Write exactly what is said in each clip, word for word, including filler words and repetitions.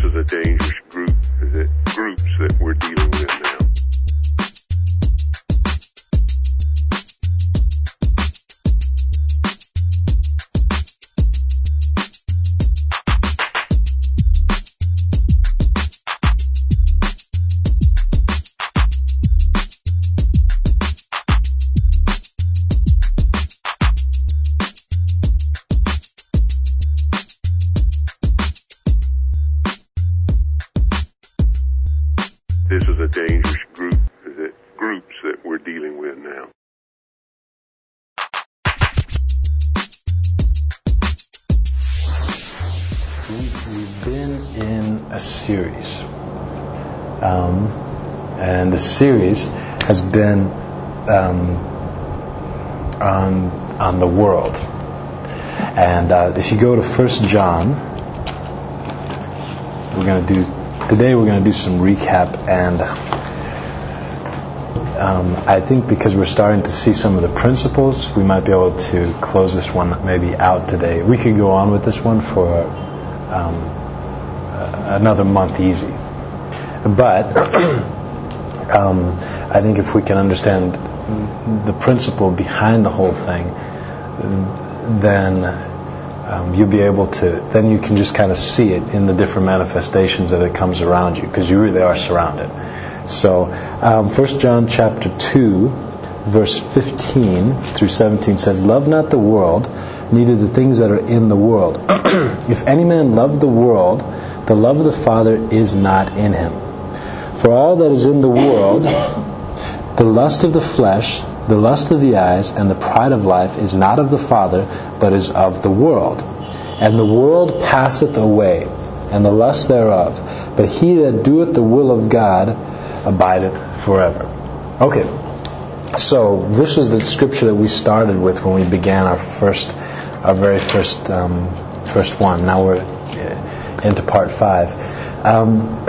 is a dangerous group, that groups that we're dealing with now. This is a dangerous group, that groups that we're dealing with now. We've been in a series, um, and the series has been um, on on the world. And uh, if you go to First John, we're going to do. Today we're going to do some recap, and um, I think because we're starting to see some of the principles, we might be able to close this one maybe out today. We could go on with this one for um, uh, another month easy. But um, I think if we can understand the principle behind the whole thing, then Um, you'll be able to, then you can just kind of see it in the different manifestations that it comes around you, because you really are surrounded. So, um, First John chapter two, verse fifteen through seventeen says, "Love not the world, neither the things that are in the world. If any man love the world, the love of the Father is not in him. For all that is in the world, the lust of the flesh, the lust of the eyes, and the pride of life is not of the Father, but is of the world. And the world passeth away, and the lust thereof. But he that doeth the will of God abideth forever." Okay, so this is the scripture that we started with when we began our first, our very first, um, first one. Now we're into part five. Um,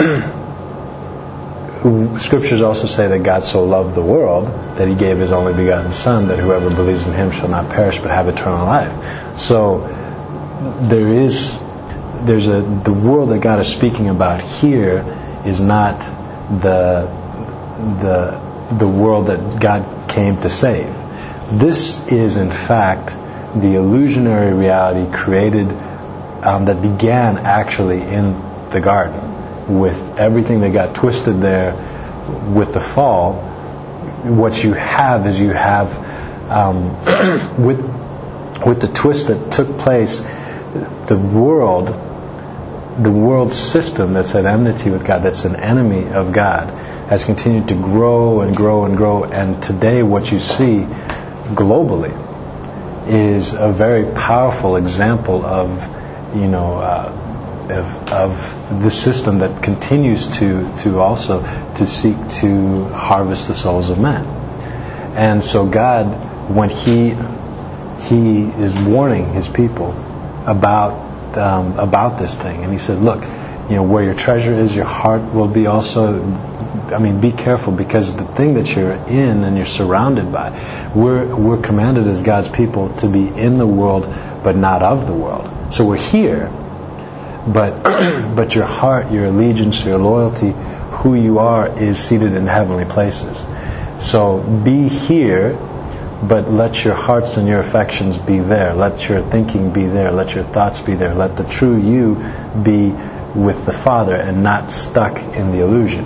Scriptures also say that God so loved the world that He gave His only begotten Son, that whoever believes in Him shall not perish but have eternal life. So there is, there's a the world that God is speaking about here is not the the the world that God came to save. This is in fact the illusionary reality created um, that began actually in the garden, with everything that got twisted there with the fall. What you have is you have um, with with the twist that took place, the world, the world system that's at enmity with God, that's an enemy of God, has continued to grow and grow and grow. And today, what you see globally is a very powerful example of, you know. Uh, Of, of the system that continues to, to also to seek to harvest the souls of men. And so God, when He He is warning His people about um, about this thing, and He says, look, you know, where your treasure is, your heart will be also. I mean, be careful, because the thing that you're in and you're surrounded by, we're we're commanded as God's people to be in the world, but not of the world. So we're here. But but your heart, your allegiance, your loyalty, who you are, is seated in heavenly places. So be here, but let your hearts and your affections be there. Let your thinking be there. Let your thoughts be there. Let the true you be with the Father and not stuck in the illusion.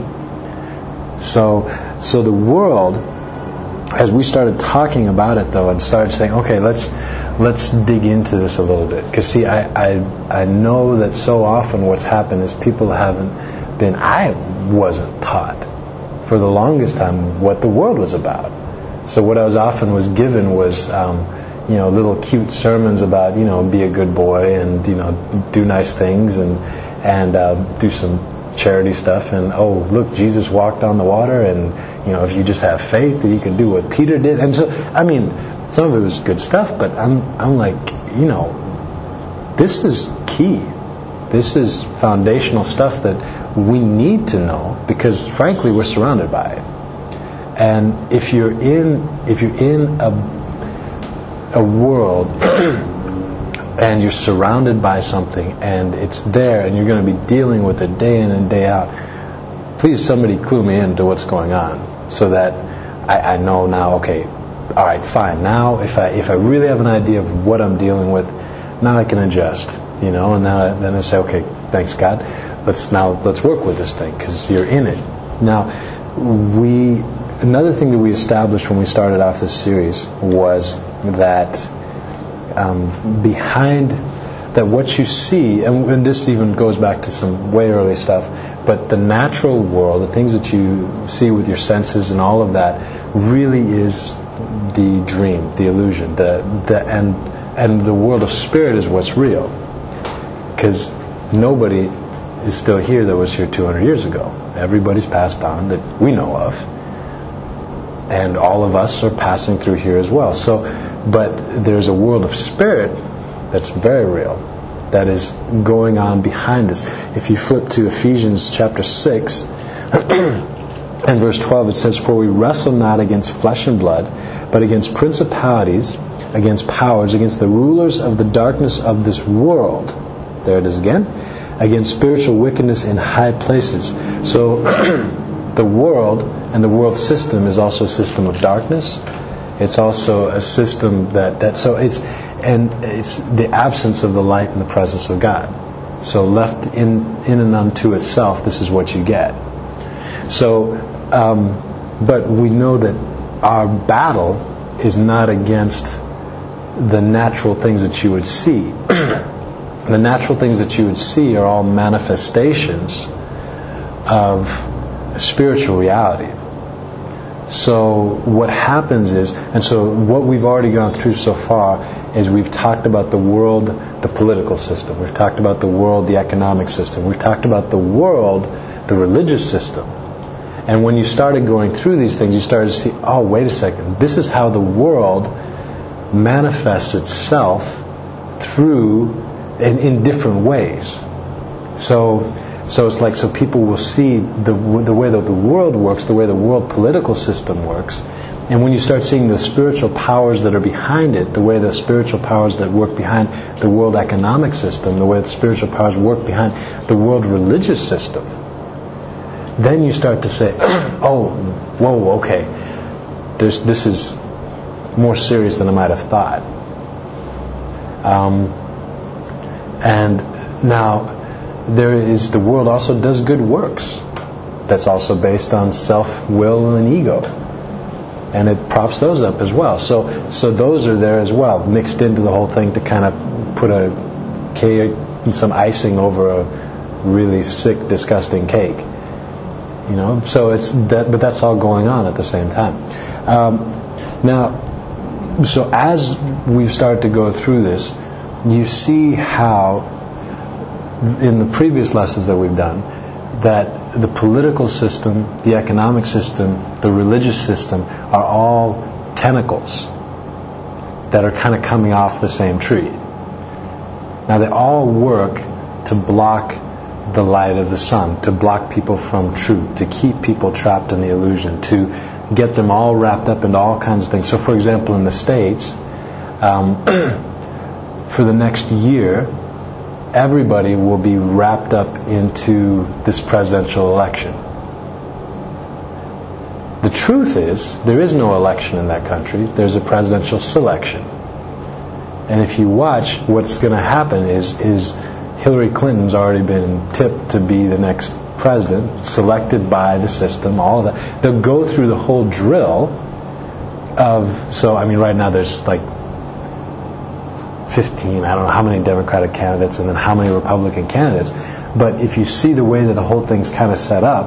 So so the world, as we started talking about it though, and started saying, okay, let's let's dig into this a little bit. Because see, I, I I know that so often what's happened is people haven't been, I wasn't taught for the longest time what the world was about. So what I was often was given was, um, you know, little cute sermons about, you know, be a good boy and, you know, do nice things and, and uh, do some charity stuff, and oh look, Jesus walked on the water, and you know, if you just have faith that you can do what Peter did. And so I mean, some of it was good stuff, but I'm I'm like, you know, this is key. This is foundational stuff that we need to know, because frankly we're surrounded by it. And if you're in if you're in a a world and you're surrounded by something, and it's there, and you're going to be dealing with it day in and day out, please somebody clue me into what's going on, so that I, I know now, okay, all right, fine. Now, if I if I really have an idea of what I'm dealing with, now I can adjust, you know, and then I, then I say, okay, thanks God, let's now let's work with this thing, because you're in it. Now, we another thing that we established when we started off this series was that um, behind that what you see, and, and this even goes back to some way early stuff, but the natural world, the things that you see with your senses and all of that, really is the dream, the illusion, the the and and the world of spirit is what's real, because nobody is still here that was here two hundred years ago. Everybody's passed on that we know of, and all of us are passing through here as well. So, but there's a world of spirit that's very real, that is going on behind us. If you flip to Ephesians chapter six and verse twelve, it says, "For we wrestle not against flesh and blood, but against principalities, against powers, against the rulers of the darkness of this world." There it is again. "Against spiritual wickedness in high places." So the world and the world system is also a system of darkness. It's also a system that, that so it's and it's the absence of the light and the presence of God. So left in in and unto itself, this is what you get. So, um, but we know that our battle is not against the natural things that you would see. The natural things that you would see are all manifestations of spiritual reality. So what happens is, and so what we've already gone through so far is we've talked about the world, the political system. We've talked about the world, the economic system. We've talked about the world, the religious system. And when you started going through these things, you started to see, oh, wait a second, this is how the world manifests itself through, in, in different ways. So, so it's like, so people will see the the way that the world works, the way the world political system works, and when you start seeing the spiritual powers that are behind it, the way the spiritual powers that work behind the world economic system, the way the spiritual powers work behind the world religious system, then you start to say, oh, whoa, okay, There's, this is more serious than I might have thought. Um, and now, there is, the world also does good works. That's also based on self-will and ego. And it props those up as well. So so those are there as well, mixed into the whole thing to kind of put a cake, some icing over a really sick, disgusting cake. You know, so it's that, but that's all going on at the same time. Um, now, so as we've started to go through this, you see how in the previous lessons that we've done, that the political system, the economic system, the religious system are all tentacles that are kind of coming off the same tree. Now they all work to block the light of the sun, to block people from truth, to keep people trapped in the illusion, to get them all wrapped up into all kinds of things. So for example, in the States, um, for the next year, everybody will be wrapped up into this presidential election. The truth is, there is no election in that country. There's a presidential selection. And if you watch, what's going to happen is, is Hillary Clinton's already been tipped to be the next president, selected by the system, all of that. They'll go through the whole drill of, so I mean right now there's like fifteen, I don't know how many Democratic candidates and then how many Republican candidates, but if you see the way that the whole thing's kind of set up,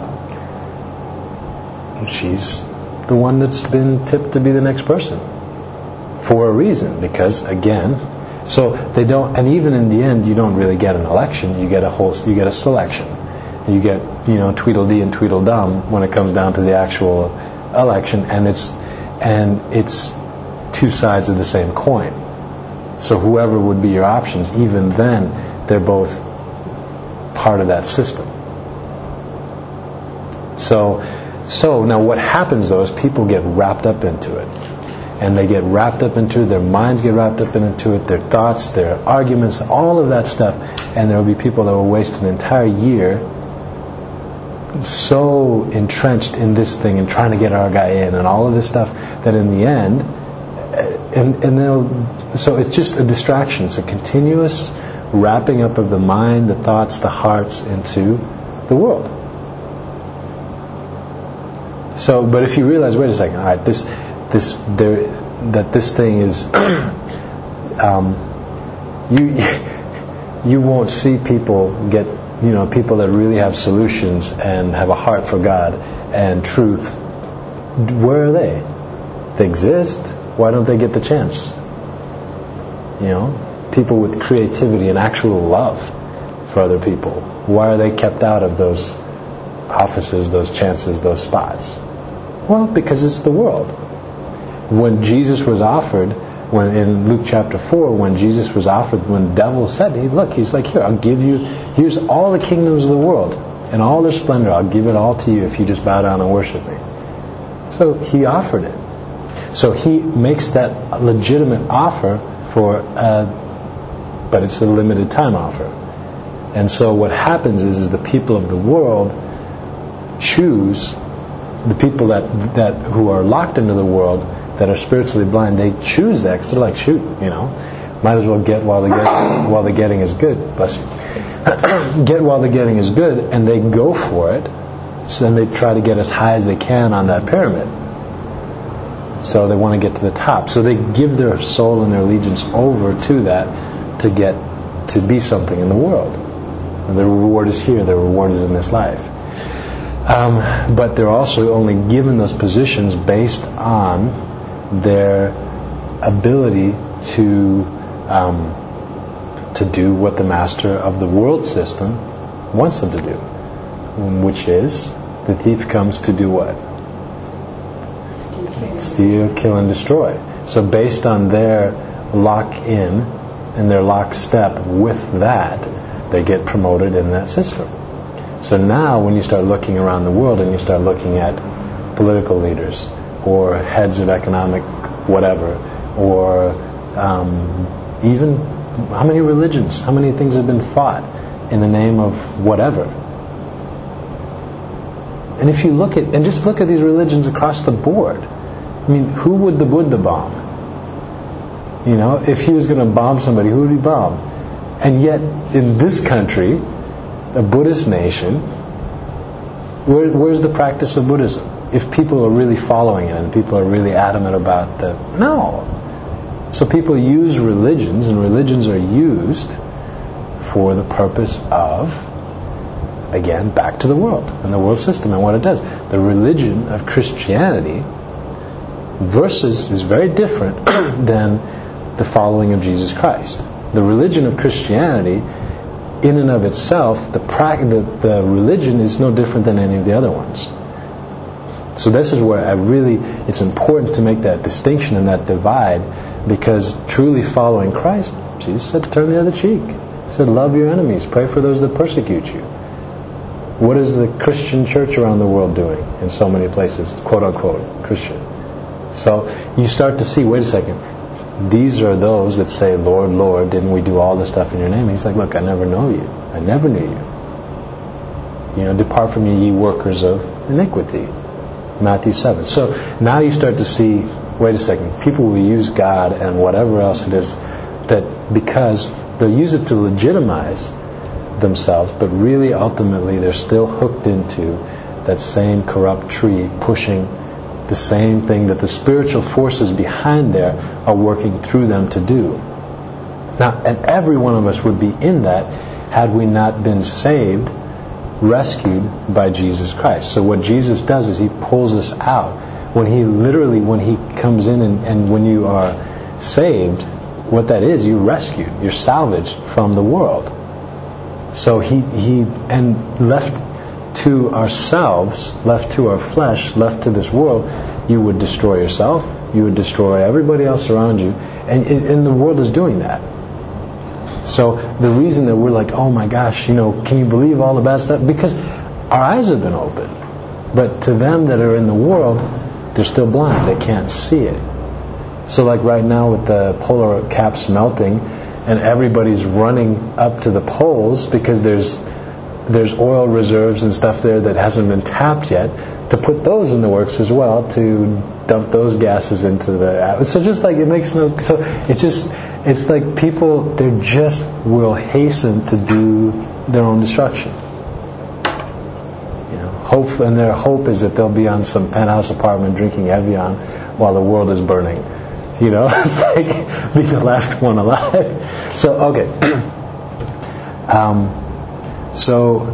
she's the one that's been tipped to be the next person for a reason, because again, so they don't, and even in the end you don't really get an election, you get a whole, you get a selection, you get, you know, Tweedledee and Tweedledum when it comes down to the actual election, and it's and it's two sides of the same coin. So whoever would be your options, even then, they're both part of that system. So, so now what happens though is people get wrapped up into it. and they get wrapped up into it, their minds get wrapped up into it, their thoughts, their arguments, all of that stuff. And there will be people that will waste an entire year so entrenched in this thing and trying to get our guy in and all of this stuff that in the end, and, and they'll, so it's just a distraction. It's a continuous wrapping up of the mind, the thoughts, the hearts into the world. So, but if you realize, wait a second, all right, this, this, there, that this thing is, um, you, you won't see people get, you know, people that really have solutions and have a heart for God and truth. Where are they? They exist. Why don't they get the chance? You know, people with creativity and actual love for other people. Why are they kept out of those offices, those chances, those spots? Well, because it's the world. When Jesus was offered, when in Luke chapter four, when Jesus was offered, when the devil said, hey, look, he's like, here, I'll give you, here's all the kingdoms of the world and all their splendor. I'll give it all to you if you just bow down and worship me. So he offered it. So he makes that legitimate offer for, uh, but it's a limited time offer. And so what happens is, is the people of the world choose, the people that, that who are locked into the world, that are spiritually blind, they choose that because they're like, shoot, you know, might as well get while the get, while the getting is good. Bless you. Get while the getting is good, and they go for it. So then they try to get as high as they can on that pyramid. So they want to get to the top. So they give their soul and their allegiance over to that to get to be something in the world. And the reward is here. The reward is in this life. Um, but they're also only given those positions based on their ability to um, to do what the master of the world system wants them to do, which is the thief comes to do what? Steal, Steal kill, and destroy. So based on their lock-in and their lockstep with that, they get promoted in that system. So now when you start looking around the world and you start looking at political leaders or heads of economic whatever, or um, even how many religions, how many things have been fought in the name of whatever. And if you look at, and just look at these religions across the board, I mean, who would the Buddha bomb? You know, if he was going to bomb somebody, who would he bomb? And yet, in this country, a Buddhist nation, where, where's the practice of Buddhism? If people are really following it and people are really adamant about the... No. So people use religions, and religions are used for the purpose of, again, back to the world and the world system and what it does. The religion of Christianity versus is very different than the following of Jesus Christ. The religion of Christianity, in and of itself, the, pra- the, the religion is no different than any of the other ones. So this is where I really, it's important to make that distinction and that divide, because truly following Christ, Jesus said, turn the other cheek. He said, love your enemies, pray for those that persecute you. What is the Christian church around the world doing in so many places, quote unquote, Christian? So you start to see, wait a second, these are those that say, Lord, Lord, didn't we do all this stuff in your name? He's like, look, I never know you. I never knew you. You know, depart from me, ye workers of iniquity. Matthew seven. So now you start to see, wait a second, people will use God and whatever else it is, that because they'll use it to legitimize themselves, but really ultimately they're still hooked into that same corrupt tree, pushing the same thing that the spiritual forces behind there are working through them to do. Now, and every one of us would be in that had we not been saved, rescued by Jesus Christ. So what Jesus does is He pulls us out. When He literally, when He comes in and, and when you are saved, what that is, you're rescued, you're salvaged from the world. So He, he and left to ourselves, left to our flesh, left to this world, you would destroy yourself, you would destroy everybody else around you, and, and the world is doing that. So the reason that we're like, oh my gosh, you know, can you believe all the bad stuff? Because our eyes have been opened. But to them that are in the world, they're still blind. They can't see it. So like right now with the polar caps melting, and everybody's running up to the poles because there's there's oil reserves and stuff there that hasn't been tapped yet, to put those in the works as well, to dump those gases into the atmosphere. So just like it makes no, so it's just, it's like people, they just will hasten to do their own destruction. You know, hope, and their hope is that they'll be on some penthouse apartment drinking Evian while the world is burning. You know, it's like be the last one alive. So okay. um, so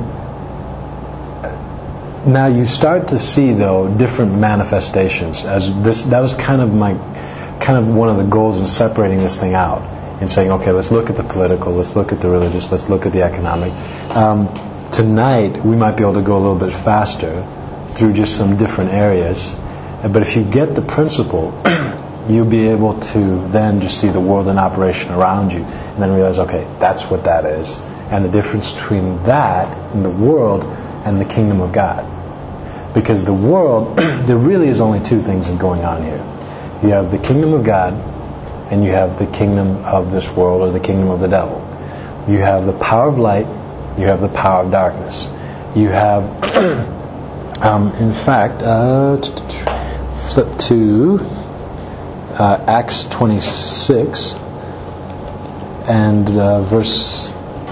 now you start to see though different manifestations. As this, that was kind of my, kind of one of the goals in separating this thing out and saying, okay, let's look at the political, let's look at the religious, let's look at the economic. Um, tonight we might be able to go a little bit faster through just some different areas. But if you get the principle, you'll be able to then just see the world in operation around you and then realize, okay, that's what that is. And the difference between that and the world and the kingdom of God. Because the world, there really is only two things going on here. You have the kingdom of God and you have the kingdom of this world, or the kingdom of the devil. You have the power of light, you have the power of darkness. You have, um, in fact, uh, flip to Uh, Acts twenty-six and uh, verse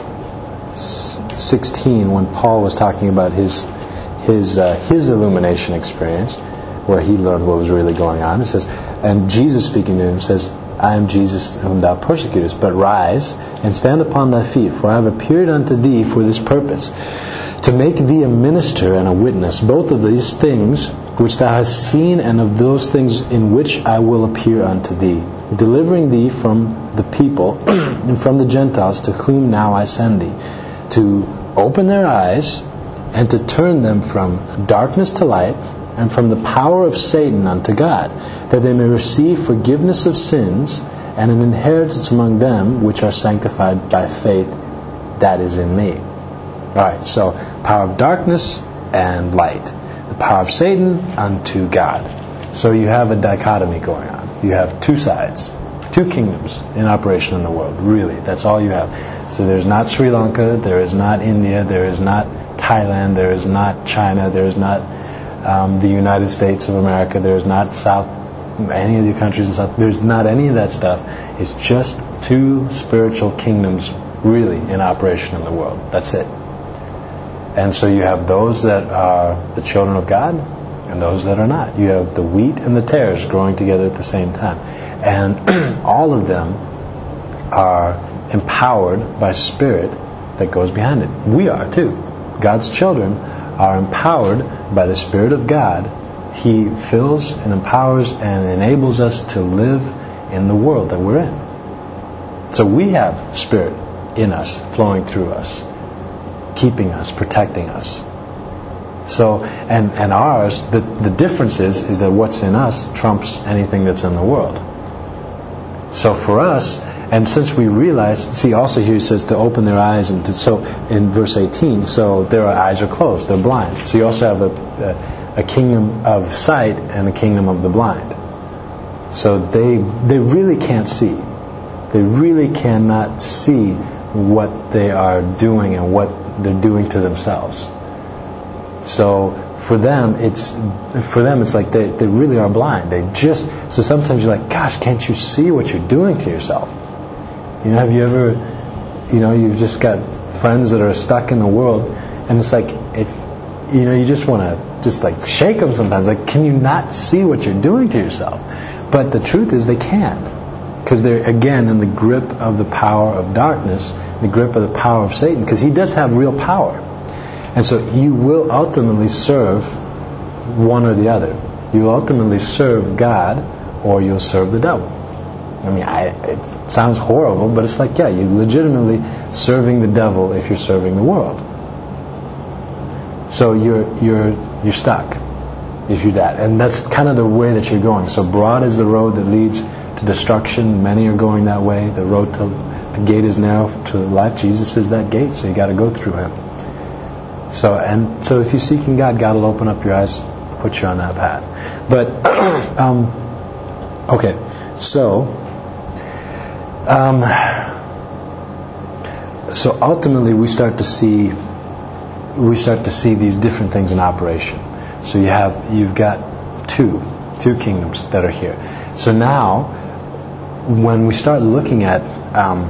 sixteen, when Paul was talking about his his uh, his illumination experience, where he learned what was really going on. It says, and Jesus speaking to him says, I am Jesus whom thou persecutest, but rise and stand upon thy feet, for I have appeared unto thee for this purpose, to make thee a minister and a witness, both of these things which thou hast seen, and of those things in which I will appear unto thee, delivering thee from the people and from the Gentiles, to whom now I send thee, to open their eyes and to turn them from darkness to light, and from the power of Satan unto God, that they may receive forgiveness of sins and an inheritance among them which are sanctified by faith that is in me. Alright, so power of darkness and light. The power of Satan unto God. So you have a dichotomy going on. You have two sides, two kingdoms in operation in the world. Really, that's all you have. So there's not Sri Lanka, there is not India, there is not Thailand, there is not China, there is not um, the United States of America, there is not South, any of the countries in South. There's not any of that stuff. It's just two spiritual kingdoms really in operation in the world. That's it. And so you have those that are the children of God and those that are not. You have the wheat and the tares growing together at the same time. And all of them are empowered by Spirit that goes behind it. We are too. God's children are empowered by the Spirit of God. He fills and empowers and enables us to live in the world that we're in. So we have Spirit in us, flowing through us, keeping us, protecting us. So, and, and ours, the, the difference is, is that what's in us trumps anything that's in the world. So for us, and since we realize, see also here it says to open their eyes, and to, so in verse eighteen, so their eyes are closed, they're blind. So you also have a, a, a kingdom of sight and a kingdom of the blind. So they they really can't see. They really cannot see what they are doing and what they're doing to themselves. So for them, it's for them it's like they, they really are blind. They just so sometimes you're like, gosh, can't you see what you're doing to yourself? You know, have you ever, you know, you've just got friends that are stuck in the world, and it's like, it, you know, you just want to just like shake them sometimes. Like, can you not see what you're doing to yourself? But the truth is they can't, because they're again in the grip of the power of darkness, the grip of the power of Satan, because he does have real power. And so you will ultimately serve one or the other. You will ultimately serve God, or you'll serve the devil. I mean, I, it sounds horrible, but it's like, yeah, you're legitimately serving the devil if you're serving the world. So you're you're you're stuck if you're that, and that's kind of the way that you're going. So broad is the road that leads to destruction. Many are going that way. The road to the gate is narrow to life. Jesus is that gate, so you got to go through Him. So and so, if you're seeking God, God will open up your eyes, put you on that path. But um, okay. So, um, so ultimately, we start to see we start to see these different things in operation. So you have you've got two two kingdoms that are here. So now, when we start looking at um,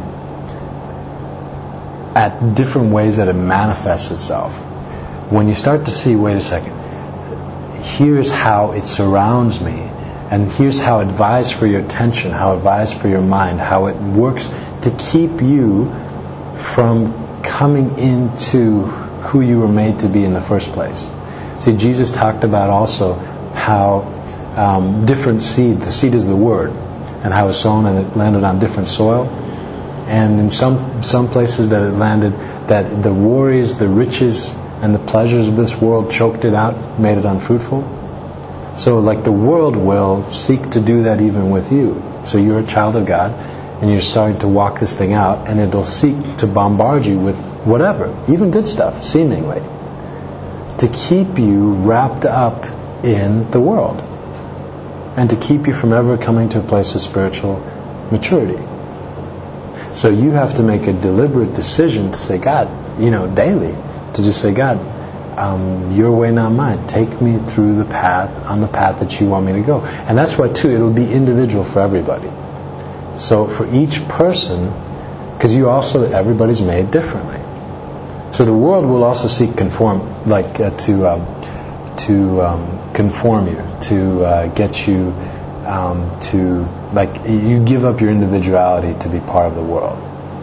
at different ways that it manifests itself, when you start to see, wait a second, here's how it surrounds me, and here's how it vies for your attention, how it vies for your mind, how it works to keep you from coming into who you were made to be in the first place. See, Jesus talked about also how um, different seed, the seed is the Word, and how it was sown and it landed on different soil. And in some some places that it landed, that the worries, the riches, and the pleasures of this world choked it out, made it unfruitful. So like the world will seek to do that even with you. So you're a child of God, and you're starting to walk this thing out, and it'll seek to bombard you with whatever, even good stuff, seemingly, to keep you wrapped up in the world, and to keep you from ever coming to a place of spiritual maturity. So you have to make a deliberate decision to say, God, you know, daily, to just say, God, um, your way, not mine. Take me through the path, on the path that you want me to go. And that's why, too, it'll be individual for everybody. So for each person, because you also, everybody's made differently. So the world will also seek conform, like uh, to um, to um, conform you, to uh, get you um, to, like, you give up your individuality to be part of the world.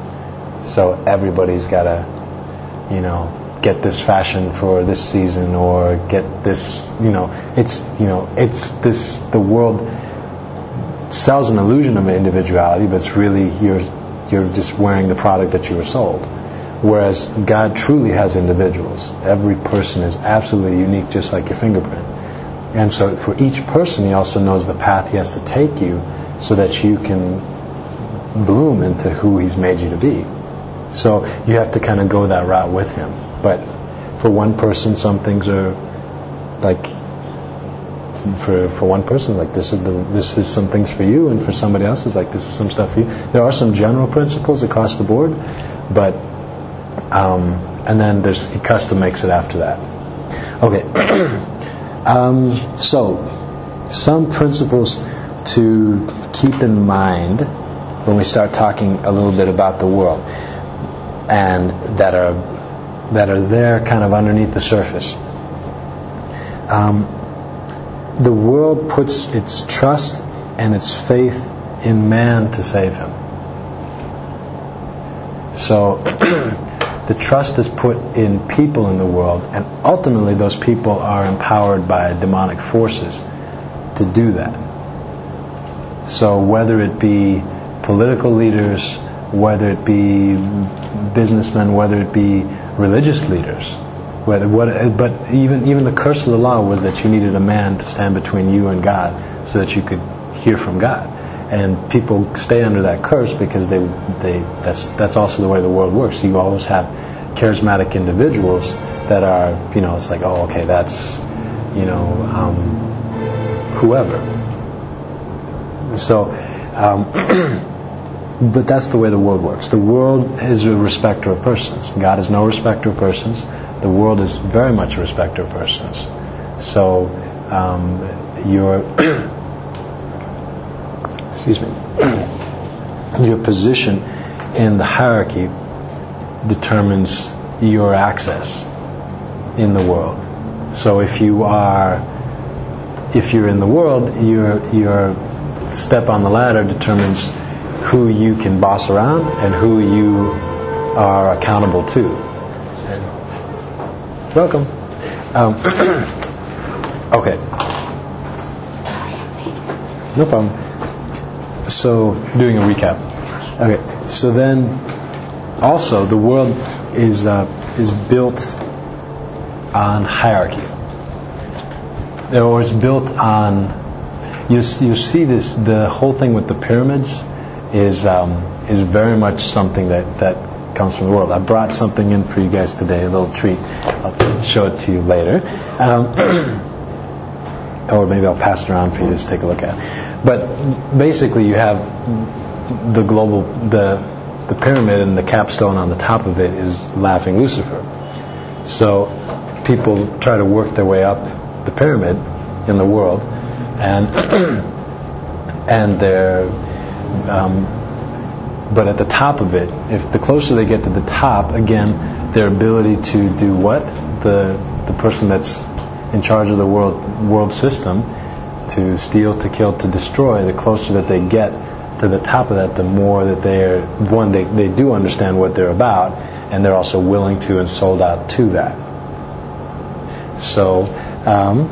So everybody's got to, you know, get this fashion for this season, or get this, you know, it's, you know, it's this, the world sells an illusion of individuality, but it's really, you're, you're just wearing the product that you were sold. Whereas God truly has individuals. Every person is absolutely unique, just like your fingerprint. And so for each person, He also knows the path He has to take you so that you can bloom into who He's made you to be. So you have to kind of go that route with Him. But for one person, some things are like, for for one person, like this is the this is some things for you, and for somebody else, it's like this is some stuff for you. There are some general principles across the board, but um, and then there's He custom makes it after that. Okay, um, so some principles to keep in mind when we start talking a little bit about the world, and that are that are there kind of underneath the surface. Um, the world puts its trust and its faith in man to save him. So the trust is put in people in the world, and ultimately those people are empowered by demonic forces to do that. So whether it be political leaders, whether it be businessmen, whether it be religious leaders, whether, what, but even even the curse of the law was that you needed a man to stand between you and God so that you could hear from God. And people stay under that curse because they they that's that's also the way the world works. You always have charismatic individuals that are, you know, it's like, oh, okay, that's, you know, um, whoever. So, um, but that's the way the world works. The world is a respecter of persons. God is no respecter of persons. The world is very much a respecter of persons. So, um, your excuse me, your position in the hierarchy determines your access in the world. So, if you are, if you're in the world, your your step on the ladder determines who you can boss around and who you are accountable to. Welcome. Um, okay. No problem. So, doing a recap. Okay. So then, also, the world is uh, is built on hierarchy. Or it's built on. You you see this. The whole thing with the pyramids is um, is very much something that, that comes from the world. I brought something in for you guys today, a little treat. I'll show it to you later. Um, or maybe I'll pass it around for you to take a look at. But basically, you have the global, the the pyramid, and the capstone on the top of it is Laughing Lucifer. So people try to work their way up the pyramid in the world, and and they're um, but at the top of it, if the closer they get to the top, again, their ability to do what the the person that's in charge of the world world system, to steal, to kill, to destroy, the closer that they get to the top of that, the more that they're, one, they, they do understand what they're about, and they're also willing to and sold out to that. So, um,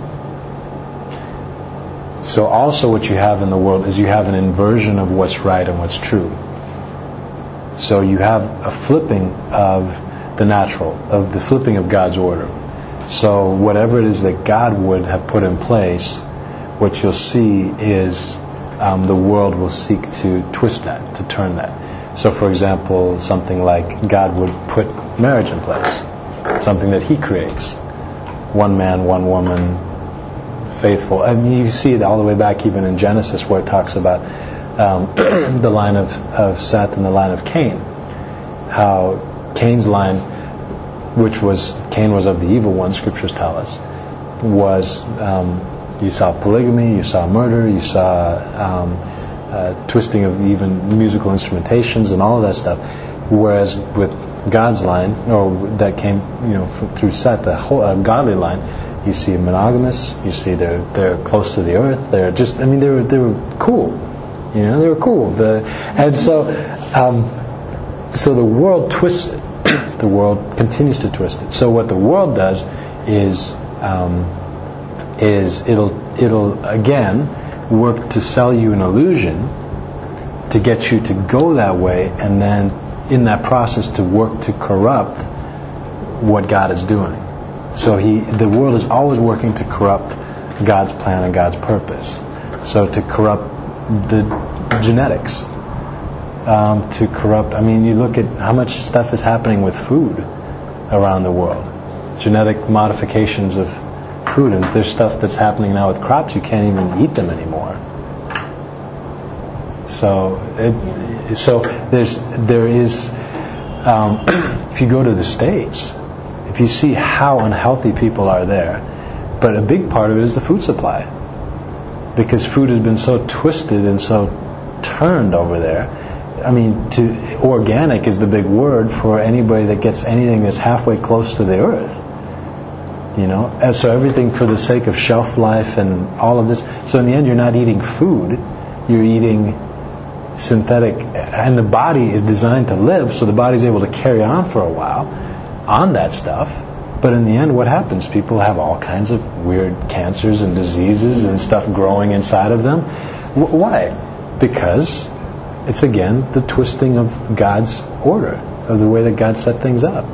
so also what you have in the world is you have an inversion of what's right and what's true. So you have a flipping of the natural, of the flipping of God's order. So whatever it is that God would have put in place, what you'll see is um, the world will seek to twist that, to turn that. So for example, something like God would put marriage in place, something that He creates. One man, one woman, faithful. I mean, you see it all the way back even in Genesis, where it talks about um, the line of, of Seth and the line of Cain. How Cain's line, which was, Cain was of the evil one, scriptures tell us, was, um, you saw polygamy, you saw murder, you saw um, uh, twisting of even musical instrumentations and all of that stuff. Whereas with God's line, or that came, you know, f- through Seth, the whole uh, godly line, you see monogamous, you see they're they're close to the earth, they're just, I mean, they were they were cool, you know, they were cool. The, and so, um, so the world twists it. The world continues to twist it. So what the world does is um, is it'll it'll again work to sell you an illusion, to get you to go that way, and then in that process to work to corrupt what God is doing. So he the world is always working to corrupt God's plan and God's purpose. So to corrupt the genetics. Um, to corrupt, I mean, you look at how much stuff is happening with food around the world. Genetic modifications of food, and there's stuff that's happening now with crops, you can't even eat them anymore. So, it, so there's, there is, um, if you go to the States, if you see how unhealthy people are there, but a big part of it is the food supply. Because food has been so twisted and so turned over there. I mean, to, organic is the big word for anybody that gets anything that's halfway close to the earth. You know, and so everything for the sake of shelf life and all of this. So in the end, you're not eating food, you're eating synthetic, and the body is designed to live, so the body's able to carry on for a while on that stuff. But in the end, what happens? People have all kinds of weird cancers and diseases and stuff growing inside of them. W- why? Because it's again the twisting of God's order, of the way that God set things up.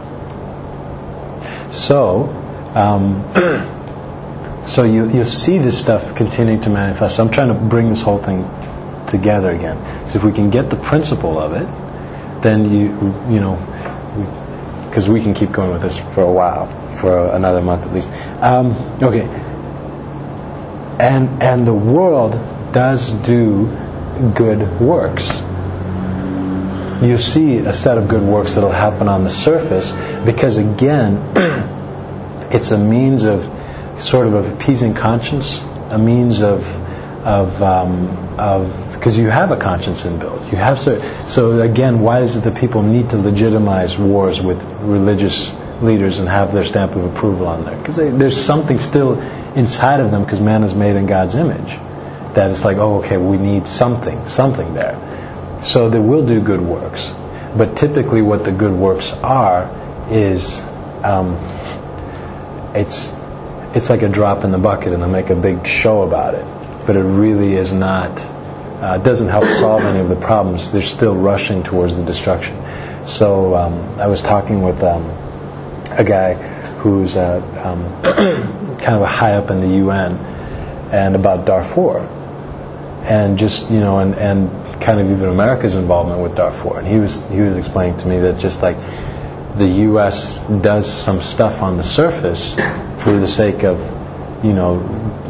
So, um, so you you see this stuff continuing to manifest. So I'm trying to bring this whole thing together again. So if we can get the principle of it, then you you know, because we, we can keep going with this for a while, for another month at least. Um, okay, and and the world does do good works. You see a set of good works that'll happen on the surface, because again, it's a means of sort of, of appeasing conscience, a means of of um, of because you have a conscience inbuilt. You have so so again, why is it that people need to legitimize wars with religious leaders and have their stamp of approval on there? Because there's something still inside of them, because man is made in God's image. That it's like, oh, okay, we need something, something there. So they will do good works. But typically what the good works are is, um, it's it's like a drop in the bucket, and they'll make a big show about it. But it really is not, uh, it doesn't help solve any of the problems. They're still rushing towards the destruction. So um, I was talking with um, a guy who's uh, um, kind of a high up in the U N, and about Darfur. And just, you know, and, and kind of even America's involvement with Darfur. And he was he was explaining to me that just like the U S does some stuff on the surface for the sake of, you know,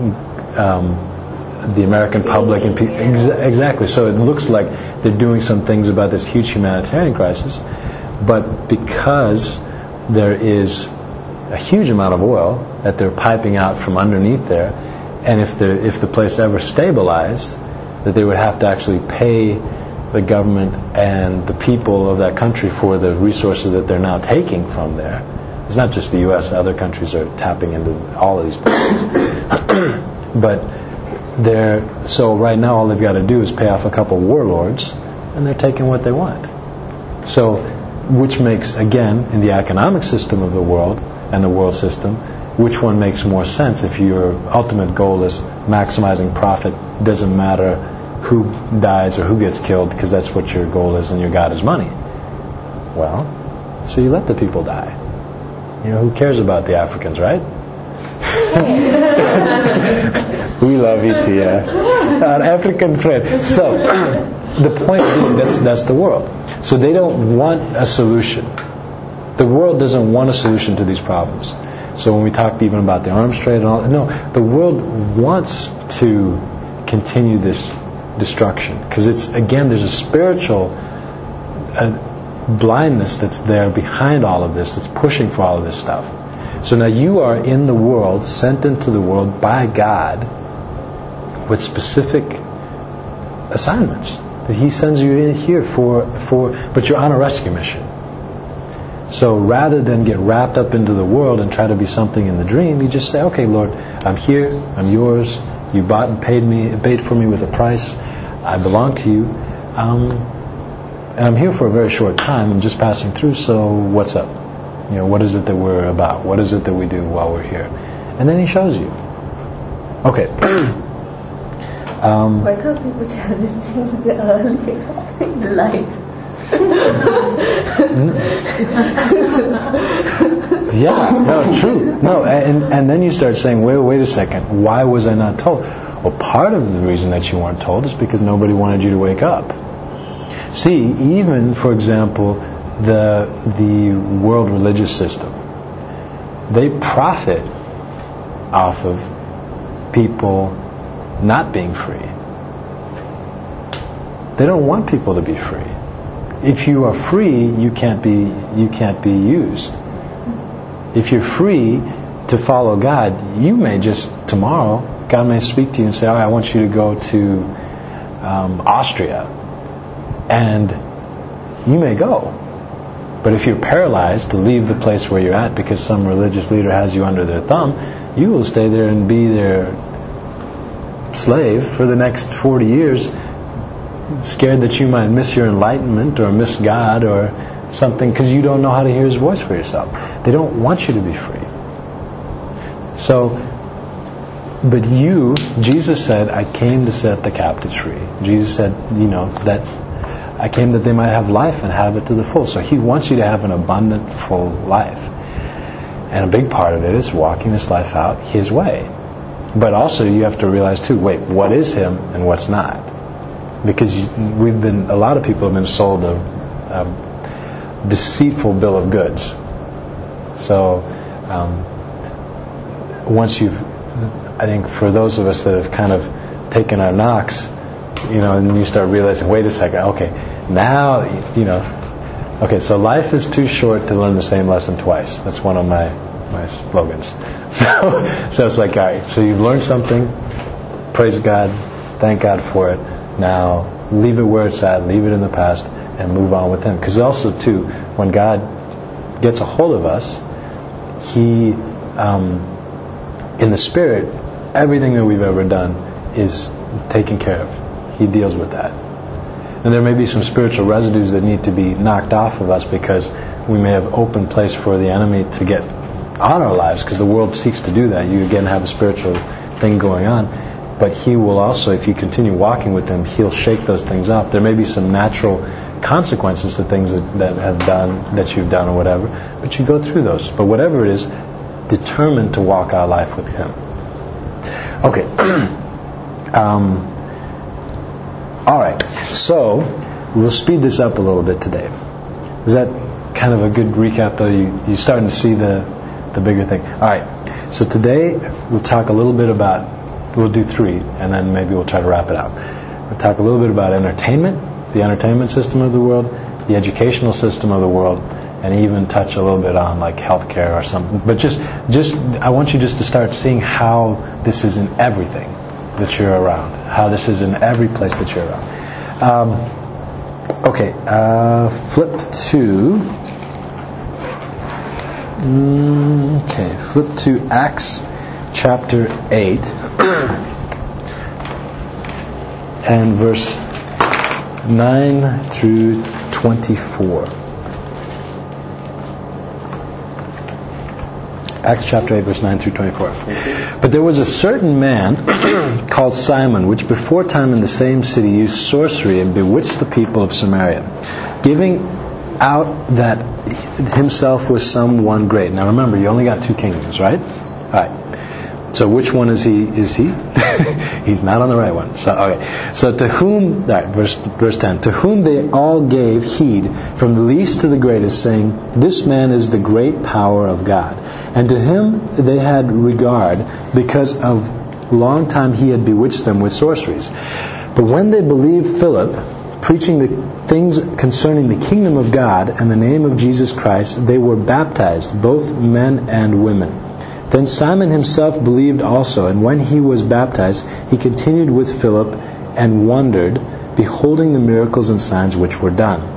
um, the American public and people. Exa- exactly. So it looks like they're doing some things about this huge humanitarian crisis, but because there is a huge amount of oil that they're piping out from underneath there, and if the if the place ever stabilized, that they would have to actually pay the government and the people of that country for the resources that they're now taking from there. It's not just the U S, other countries are tapping into all of these places. But they're, so right now all they've got to do is pay off a couple warlords, and they're taking what they want. So, which makes, again, in the economic system of the world and the world system, which one makes more sense if your ultimate goal is maximizing profit? Doesn't matter who dies or who gets killed, because that's what your goal is, and your God is money. Well, so you let the people die. You know, who cares about the Africans, right? We love it here, our African friend. So, the point being, that's that's the world. So they don't want a solution. The world doesn't want a solution to these problems. So when we talked even about the arms trade and all, no, the world wants to continue this destruction, because it's, again, there's a spiritual uh, blindness that's there behind all of this, that's pushing for all of this stuff. So now you are in the world, sent into the world by God with specific assignments that He sends you in here for, for, but you're on a rescue mission. So rather than get wrapped up into the world and try to be something in the dream, you just say, okay, Lord, I'm here, I'm yours, you bought and paid me, paid for me with a price, I belong to you, um, and I'm here for a very short time, I'm just passing through, so what's up? You know, what is it that we're about? What is it that we do while we're here? And then He shows you. Okay. um, Why can't people tell these things early in life? Yeah, no, true. No, and and then you start saying, wait, wait a second, why was I not told? Well, part of the reason that you weren't told is because nobody wanted you to wake up. See, even, for example, the the world religious system, they profit off of people not being free. They don't want people to be free. If you are free, you can't be you can't be used. If you're free to follow God, you may just tomorrow, God may speak to you and say, "All right, I want you to go to um, Austria," and you may go. But if you're paralyzed to leave the place where you're at because some religious leader has you under their thumb, you will stay there and be their slave for the next forty years, scared that you might miss your enlightenment or miss God or something because you don't know how to hear His voice for yourself. They don't want you to be free. So, but you, Jesus said, I came to set the captives free. Jesus said, you know, that I came that they might have life and have it to the full. So He wants you to have an abundant, full life. And a big part of it is walking this life out His way. But also you have to realize too, wait, what is Him and what's not? Because you, we've been, a lot of people have been sold a, a deceitful bill of goods. So um, once you've, I think for those of us that have kind of taken our knocks, you know, and you start realizing, wait a second, okay, now, you know, okay, so life is too short to learn the same lesson twice. That's one of my, my slogans. So, so it's like, all right, so you've learned something, praise God, thank God for it. Now, leave it where it's at, leave it in the past, and move on with Him. Because also, too, when God gets a hold of us, He, um, in the Spirit, everything that we've ever done is taken care of. He deals with that. And there may be some spiritual residues that need to be knocked off of us because we may have opened place for the enemy to get on our lives, because the world seeks to do that. You again have a spiritual thing going on. But He will also, if you continue walking with Him, He'll shake those things off. There may be some natural consequences to things that, that have done, that you've done or whatever, but you go through those. But whatever it is, determined to walk our life with Him. Okay. um, all right. So we'll speed this up a little bit today. Is that kind of a good recap, though? You, you're starting to see the, the bigger thing. All right. So today we'll talk a little bit about we'll do three, and then maybe we'll try to wrap it up. We'll talk a little bit about entertainment, the entertainment system of the world, the educational system of the world, and even touch a little bit on like healthcare or something. But just, just, I want you just to start seeing how this is in everything that you're around, how this is in every place that you're around. Um, okay, uh, flip to, mm, okay, flip to Acts chapter eight and verse nine through twenty-four. Acts chapter eight, verse nine through twenty-four. But there was a certain man called Simon, which before time in the same city used sorcery and bewitched the people of Samaria, giving out that himself was someone great. Now remember, you only got two kingdoms, right? All right. So which one is he? Is he? He's not on the right one. So okay. So to whom? All right, verse verse ten. To whom they all gave heed, from the least to the greatest, saying, "This man is the great power of God." And to him they had regard, because of long time he had bewitched them with sorceries. But when they believed Philip, preaching the things concerning the kingdom of God and the name of Jesus Christ, they were baptized, both men and women. Then Simon himself believed also, and when he was baptized, he continued with Philip and wondered, beholding the miracles and signs which were done.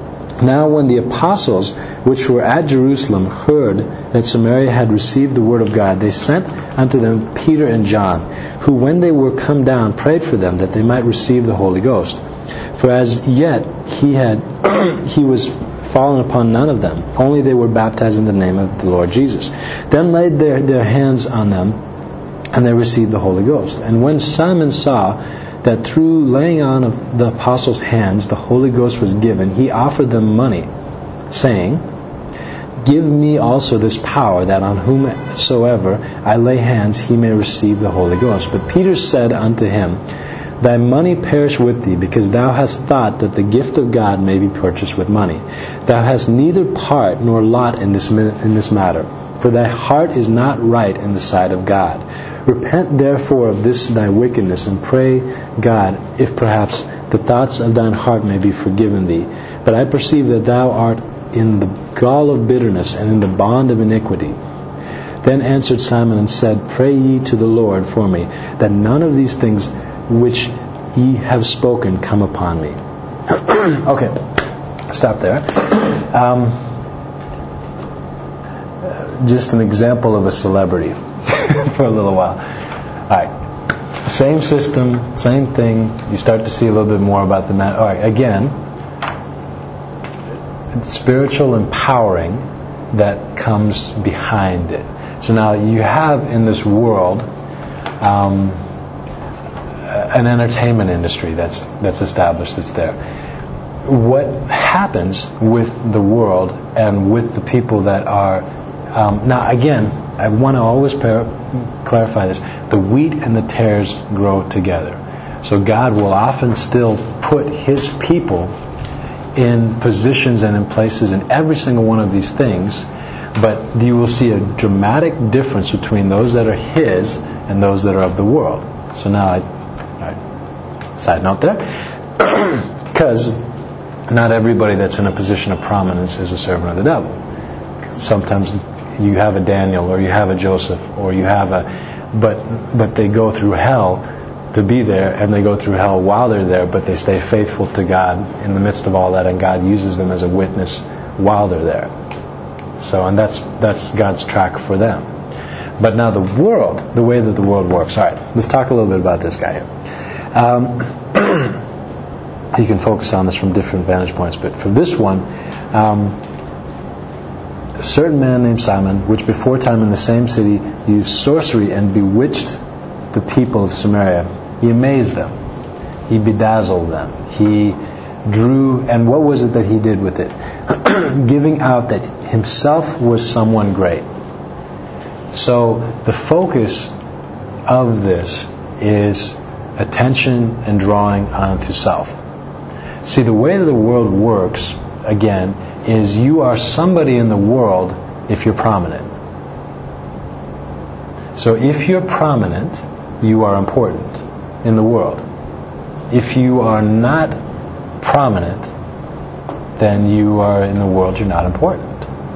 Now when the apostles which were at Jerusalem heard that Samaria had received the word of God, they sent unto them Peter and John, who when they were come down prayed for them that they might receive the Holy Ghost. For as yet he had he was fallen upon none of them, only they were baptized in the name of the Lord Jesus. Then laid their, their hands on them, and they received the Holy Ghost. And when Simon saw that through laying on of the apostles' hands the Holy Ghost was given, he offered them money, saying, "Give me also this power, that on whomsoever I lay hands he may receive the Holy Ghost." But Peter said unto him, "Thy money perish with thee, because thou hast thought that the gift of God may be purchased with money. Thou hast neither part nor lot in this in this matter, for thy heart is not right in the sight of God. Repent therefore of this thy wickedness, and pray God, if perhaps the thoughts of thine heart may be forgiven thee. But I perceive that thou art in the gall of bitterness, and in the bond of iniquity." Then answered Simon and said, "Pray ye to the Lord for me, that none of these things which ye have spoken come upon me." Okay, stop there. Um, just an example of a celebrity for a little while. All right, same system, same thing. You start to see a little bit more about the man. All right, again, spiritual empowering that comes behind it. So now you have in this world um, an entertainment industry that's that's established, that's there. What happens with the world and with the people that are um, now again, I want to always par- clarify this: the wheat and the tares grow together. So God will often still put His people in positions and in places in every single one of these things, but you will see a dramatic difference between those that are His and those that are of the world. So now I Right. Side note there, because not everybody that's in a position of prominence is a servant of the devil. Sometimes you have a Daniel, or you have a Joseph, or you have a, but but they go through hell to be there, and they go through hell while they're there, but they stay faithful to God in the midst of all that, and God uses them as a witness while they're there. So, and that's that's God's track for them. But now the world, the way that the world works. All right, let's talk a little bit about this guy here. Um, you can focus on this from different vantage points, but for this one, um, a certain man named Simon, which before time in the same city used sorcery and bewitched the people of Samaria. He amazed them. He bedazzled them. He drew, and what was it that he did with it? Giving out that himself was someone great. So the focus of this is attention and drawing onto self. See, the way that the world works, again, is you are somebody in the world if you're prominent. So if you're prominent, you are important in the world. If you are not prominent, then you are in the world, you're not important.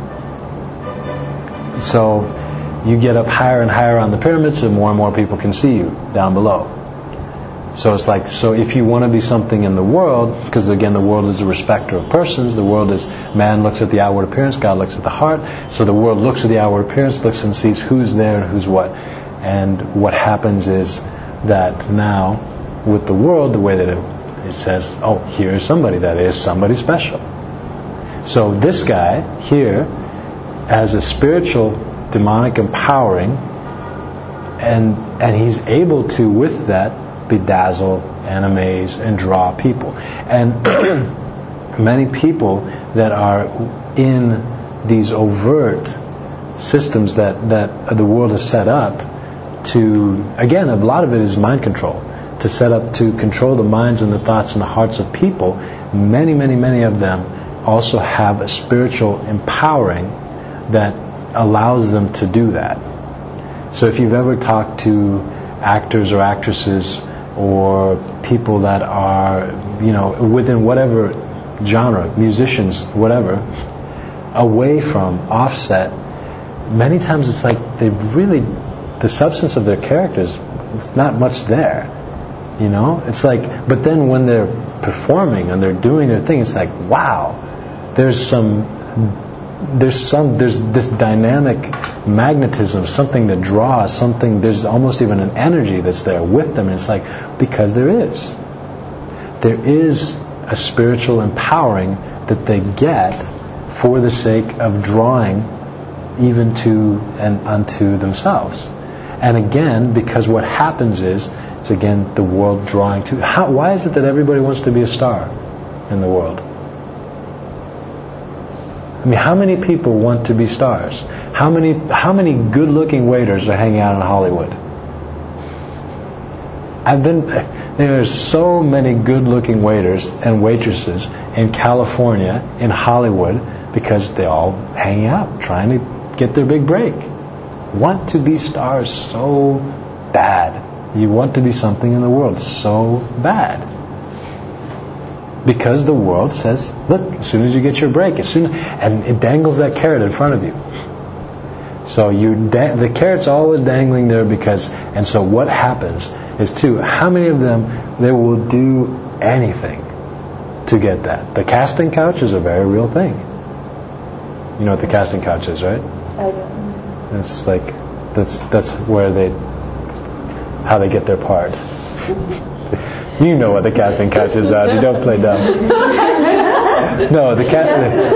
So you get up higher and higher on the pyramids, and more and more people can see you down below. So it's like, so if you want to be something in the world, because again, the world is a respecter of persons, the world is, man looks at the outward appearance, God looks at the heart, so the world looks at the outward appearance, looks and sees who's there and who's what. And what happens is that now, with the world, the way that it, it says, oh, here's somebody that is somebody special. So this guy here has a spiritual, demonic empowering, and and he's able to, with that, bedazzle and amaze and draw people. And many people that are in these overt systems that, that the world has set up to, again, a lot of it is mind control, to set up to control the minds and the thoughts and the hearts of people. Many, many, many of them also have a spiritual empowering that allows them to do that. So if you've ever talked to actors or actresses or people that are, you know, within whatever genre, musicians, whatever, away from offset, many times it's like they really, the substance of their characters, it's not much there, you know? It's like, but then when they're performing and they're doing their thing, it's like, wow, there's some, there's some, there's this dynamic magnetism, something that draws, something, there's almost even an energy that's there with them. And it's like, because there is. There is a spiritual empowering that they get for the sake of drawing even to and unto themselves. And again, because what happens is, it's again the world drawing to. How, why is it that everybody wants to be a star in the world? I mean, how many people want to be stars? How many how many good-looking waiters are hanging out in Hollywood? I've been there's so many good-looking waiters and waitresses in California, in Hollywood, because they all hang out trying to get their big break. Want to be stars so bad. You want to be something in the world so bad. Because the world says, look, as soon as you get your break, as soon and it dangles that carrot in front of you. So you da- the carrot's always dangling there because, and so what happens is too, how many of them, they will do anything to get that? The casting couch is a very real thing. You know what the casting couch is, right? I don't. It's like, that's that's where they, how they get their part. You know what the casting couch is, Rowdy. Don't play dumb. No, the cat.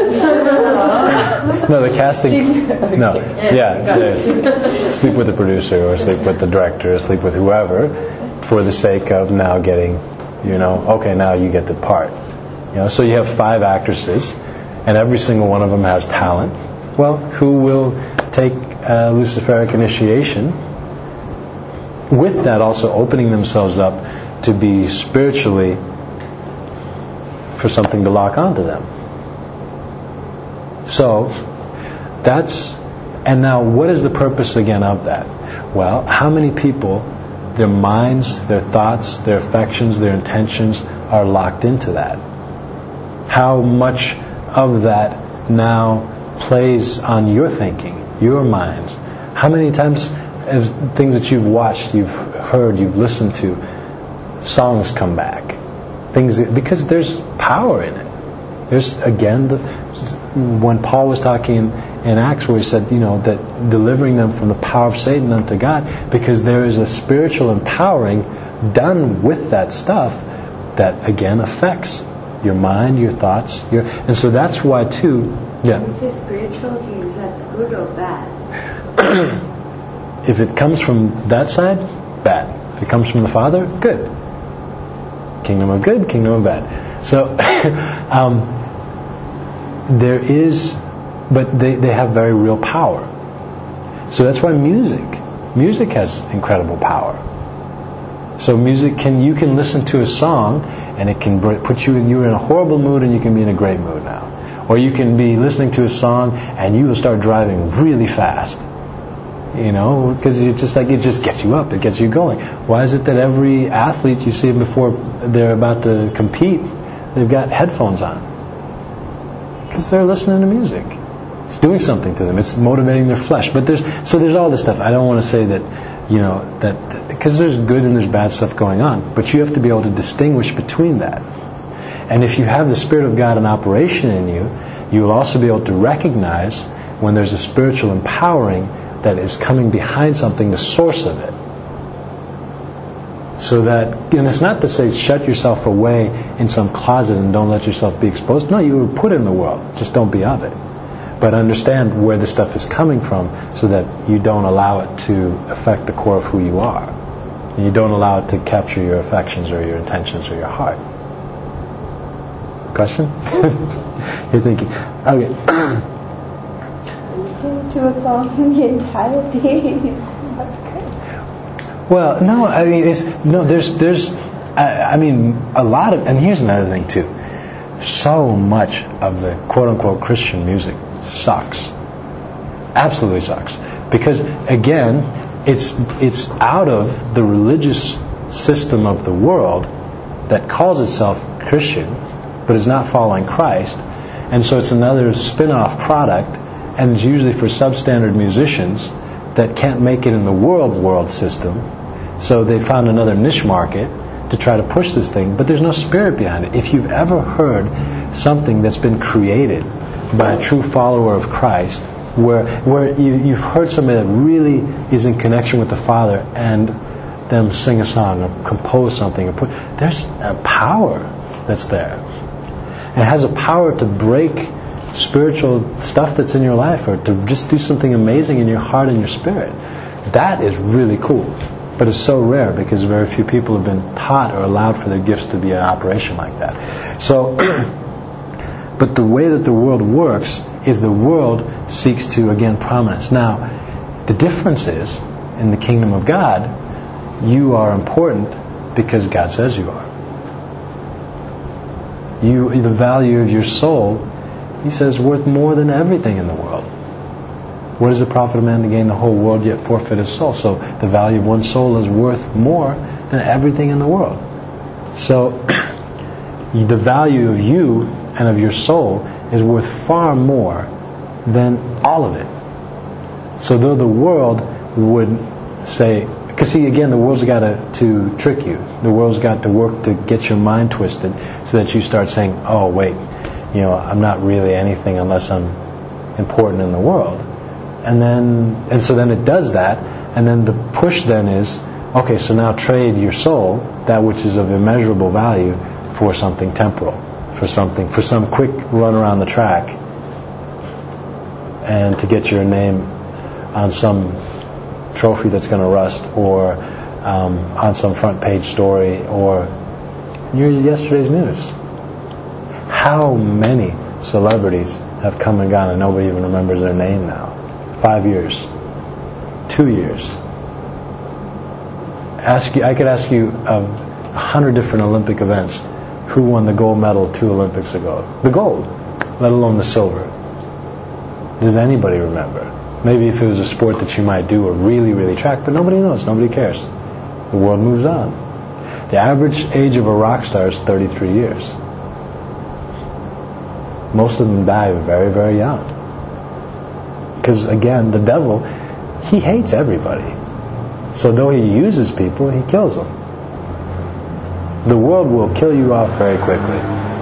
No, the casting. No, yeah, yeah. Sleep with the producer, or sleep with the director, or sleep with whoever, for the sake of now getting, you know, okay, now you get the part. You know, so you have five actresses, and every single one of them has talent. Well, who will take uh, Luciferic initiation? With that, also opening themselves up to be spiritually for something to lock onto them. So that's, and now what is the purpose again of that? Well, how many people, their minds, their thoughts, their affections, their intentions are locked into that? How much of that now plays on your thinking, your minds? How many times have things that you've watched, you've heard, you've listened to, songs come back, things that, because there's power in it. There's again the, when Paul was talking in, in Acts where he said, you know, that delivering them from the power of Satan unto God, because there is a spiritual empowering done with that stuff that again affects your mind, your thoughts, your, and so that's why too. Yeah. When you say spirituality, is that good or bad? If it comes from that side, bad. If it comes from the Father, good. Kingdom of good, kingdom of bad. So um, there is, but they, they have very real power. So that's why music, music has incredible power. So music can, you can listen to a song and it can put you in, you're in a horrible mood and you can be in a great mood now. Or you can be listening to a song and you will start driving really fast. You know, because you just like it just gets you up, it gets you going. Why is it that every athlete you see before they're about to compete, they've got headphones on? Because they're listening to music. It's doing something to them. It's motivating their flesh. But there's so there's all this stuff. I don't want to say that, you know, that because there's good and there's bad stuff going on. But you have to be able to distinguish between that. And if you have the Spirit of God in operation in you, you will also be able to recognize when there's a spiritual empowering that is coming behind something, the source of it. So that, and it's not to say shut yourself away in some closet and don't let yourself be exposed. No, you were put in the world, just don't be of it. But understand where the stuff is coming from so that you don't allow it to affect the core of who you are. And you don't allow it to capture your affections or your intentions or your heart. Question? You're thinking, okay. Listening to a song the entire day is not good. Well, no, I mean, it's, no, there's, there's, I, I mean, a lot of, and here's another thing too. So much of the quote-unquote Christian music sucks. Absolutely sucks. Because, again, it's, it's out of the religious system of the world that calls itself Christian, but is not following Christ. And so it's another spin-off product, and it's usually for substandard musicians that can't make it in the world world system. So they found another niche market to try to push this thing, but there's no spirit behind it. If you've ever heard something that's been created by a true follower of Christ, where where you, you've heard somebody that really is in connection with the Father, and them sing a song or compose something, or put, there's a power that's there. It has a power to break spiritual stuff that's in your life, or to just do something amazing in your heart and your spirit. That is really cool. But it's so rare because very few people have been taught or allowed for their gifts to be in operation like that. So, but the way that the world works is the world seeks to, again, prominence. Now, the difference is, in the kingdom of God, you are important because God says you are. You, the value of your soul, He says, worth more than everything in the world. What does it profit a man to gain the whole world yet forfeit his soul? So the value of one's soul is worth more than everything in the world. So the value of you and of your soul is worth far more than all of it. So though the world would say, because see, again, the world's got to, to trick you. The world's got to work to get your mind twisted so that you start saying, oh, wait, you know, I'm not really anything unless I'm important in the world. And then, and so then it does that, and then the push then is, okay, so now trade your soul, that which is of immeasurable value, for something temporal, for something, for some quick run around the track, and to get your name on some trophy that's going to rust, or um, on some front page story, or your yesterday's news. How many celebrities have come and gone and nobody even remembers their name now? Five years, two years. Ask you, I could ask you of a hundred different Olympic events, who won the gold medal two Olympics ago? The gold, let alone the silver. Does anybody remember? Maybe if it was a sport that you might do or really, really track, but nobody knows, nobody cares. The world moves on. The average age of a rock star is thirty-three years. Most of them die very, very young. Because again, the devil, he hates everybody. So though he uses people, he kills them. The world will kill you off very quickly.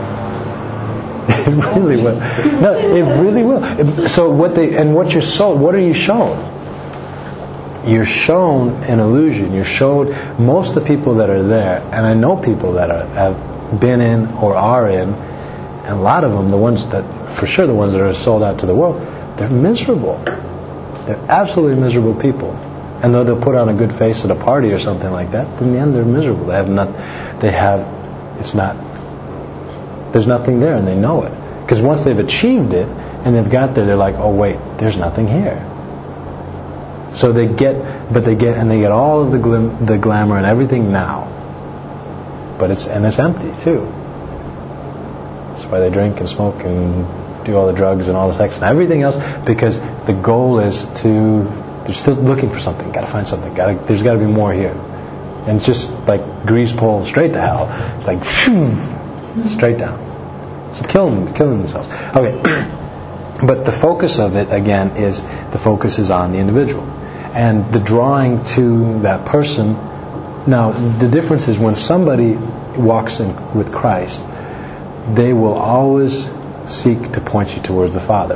It really will. No, it really will. So what they, and what you're sold, what are you shown? You're shown an illusion. You're shown, most of the people that are there, and I know people that are, have been in or are in, and a lot of them, the ones that, for sure the ones that are sold out to the world, they're miserable. They're absolutely miserable people. And though they'll put on a good face at a party or something like that, in the end they're miserable. They have not, they have, it's not, there's nothing there, and they know it. Because once they've achieved it, and they've got there, they're like, oh wait, there's nothing here. So they get, but they get, and they get all of the glim, the glamour and everything now. But it's, and it's empty too. That's why they drink and smoke and do all the drugs and all the sex and everything else, because the goal is to They're still looking for something. Got to find something. Got to, there's got to be more here. And it's just like grease pole straight to hell. It's like phew, straight down. So killing, killing themselves. Okay, but the focus of it again is the focus is on the individual, and the drawing to that person. Now the difference is when somebody walks in with Christ, they will always seek to point you towards the Father.